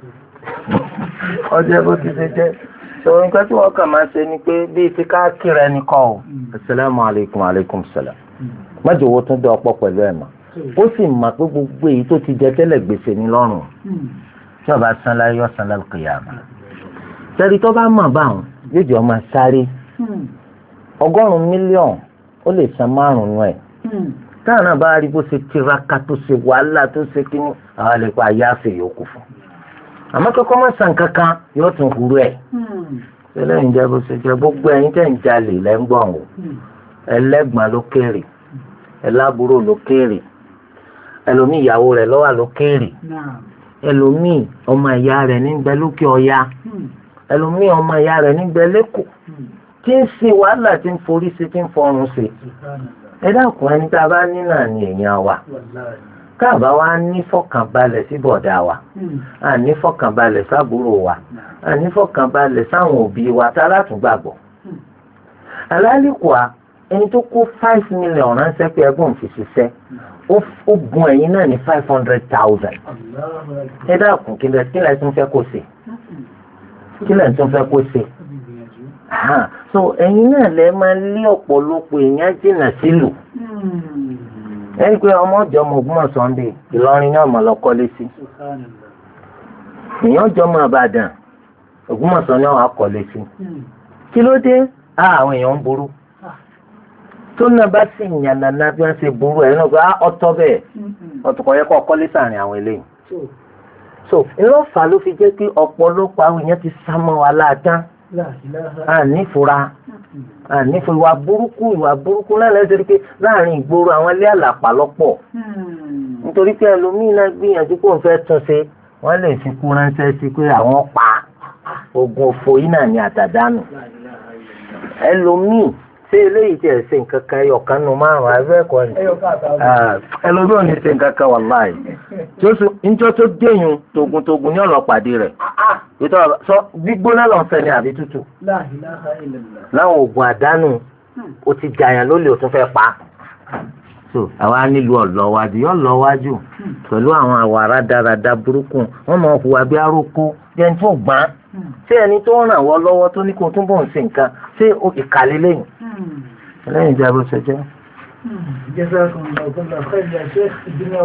ọjọ́ bó ti ṣe jẹ́ sọ nǹkan tí wọ́n kàn máa ṣe ni pé bíi ti ká kíra ẹni kọ́ ọ asalaamu alaykum alaykum salaam mọ́jọ owó tún dé ọ̀pọ̀ pẹ̀lú ẹ̀ mọ́ ó sì mọ̀ pé gbogbo èyí tó ti jẹ tẹ́lẹ̀ gbèsè ní lọ́rùn tí ọba san láyé ọ̀sán lálùkìyàmá sẹ́rí tó bá mọ̀ báwọn yóò jẹ́ ọmọ sáré ọgọ́rùn-ún mílíọ̀nù ó lè san márùn-ún ẹ̀ táwọn náà bá rí bó ṣe tiraka tó ṣe wàhálà tó ṣe kíní àwọn àlè pa ayáfẹ́ yòókù fún àmọ́ kọ́kọ́ mọ́ sàn kankan yóò tún hurú ẹ̀ ṣẹlẹ̀ ń jẹ́ bó ṣe jẹ́ gbogbo ẹ̀yin tẹ̀ ń jalè lẹ́ngbọ̀n o ẹlẹ́gbọ̀n ló kéré ẹlábúrò ló kéré ẹlòmíì ìyàwó rẹ̀ lọ́wọ́ ló kéré ẹlòmíì ọmọ ìyá rẹ̀ nígbẹ́ lókè ọya ẹlòmíì ọmọ ìyá rẹ̀ nígbẹ́ lẹ́kọ̀ọ́ tí ń ṣe wàhálà tí ń forí sí tí ń fọrùn sí ẹ dákun ẹni tá a bá ní náà ni èèyàn wa káàbá wa ní fọkànbalẹ̀ sí bọ̀dá wa a ní fọkànbalẹ̀ sábúrò wa a ní fọkànbalẹ̀ sáwọn òbí wa tá a látún gbàgbọ́. alálìkùá ẹni tó kó five million ránṣẹ́ pé ẹgbọ́n fi ṣiṣẹ́ ó gun ẹ̀yin náà ní five hundred thousand. ẹ dákun kí lẹ tún fẹ́ kó ṣe kí lẹ tún fẹ́ kó ṣe. so ẹ̀yin náà lẹ máa lé ọ̀pọ̀lọpọ̀ èèyàn jìnnà sílùú ẹni pé ọmọ ọjọ́ ọmọ Ògbómọ̀ Sunday Ìlọrin náà mọ̀ lọ́kọ́lé sí èèyàn ọjọ́ ọmọ Ìbàdàn Ògbómọ̀ Sunday náà wà kọ́lé sí kí ló dé àwọn èèyàn ń burú tó náà bá sì yànnàná bí wọ́n ṣe burú ẹ̀ náà pé ọtọ́ bẹ́ẹ̀ ọ̀tùkọ̀ yẹ kọ́ kọ́lé sàárín àwọn eléyìí so ìlọ́fà ló fi jẹ́ pé ọ̀pọ̀lọpọ̀ àwọn èèyàn ti sá mọ́ wa láàdán ànífura ànífura ìwà burúkú ìwà burúkú náà lẹ́sẹ̀ rí pé láàrin ìgboro àwọn ilé àlàpà lọ́pọ̀ nítorí pé ẹlòmíín náà gbìyànjú kó n fẹ́ tún ṣe wọ́n lè fi kú ránṣẹ́ sí pé àwọn pa oògùn òfò yìí náà ní àtàdánù ẹlòmíín ṣé eléyìí tí ẹ̀ ṣe nǹkan kan ẹyọ kan nù márùn-ún àbẹ́ ẹ̀kọ́ ni ẹlòmíín ò ní ṣe nǹkan kan wàláì níjọ́ tó déyùn togun-togun ní ọ̀lọ́pàdé rẹ̀ ìtọ́ sọ gbígbóná lọ fẹ́ ni àbí tútù. La ilaha illallah. láwọn oògùn àdánù ó ti jàyàn lólè ó tún fẹ́ pa. so àwa nílùú ọ̀lọ́wájú yóò lọ́wájú pẹ̀lú àwọn àwọ̀ àrádáradá burúkú wọ́n mọ̀ hùwà bí aróko bí ẹni tó gbọ́n. ṣé ẹni tó ràn wọ́ lọ́wọ́ tó ní kó túnbọ̀ ń ṣe nǹkan ṣé ìkàlẹ́ lẹ́yìn. lẹ́yìn ìjà bó ṣe jẹ́. جزاكم الله خير يا شيخ.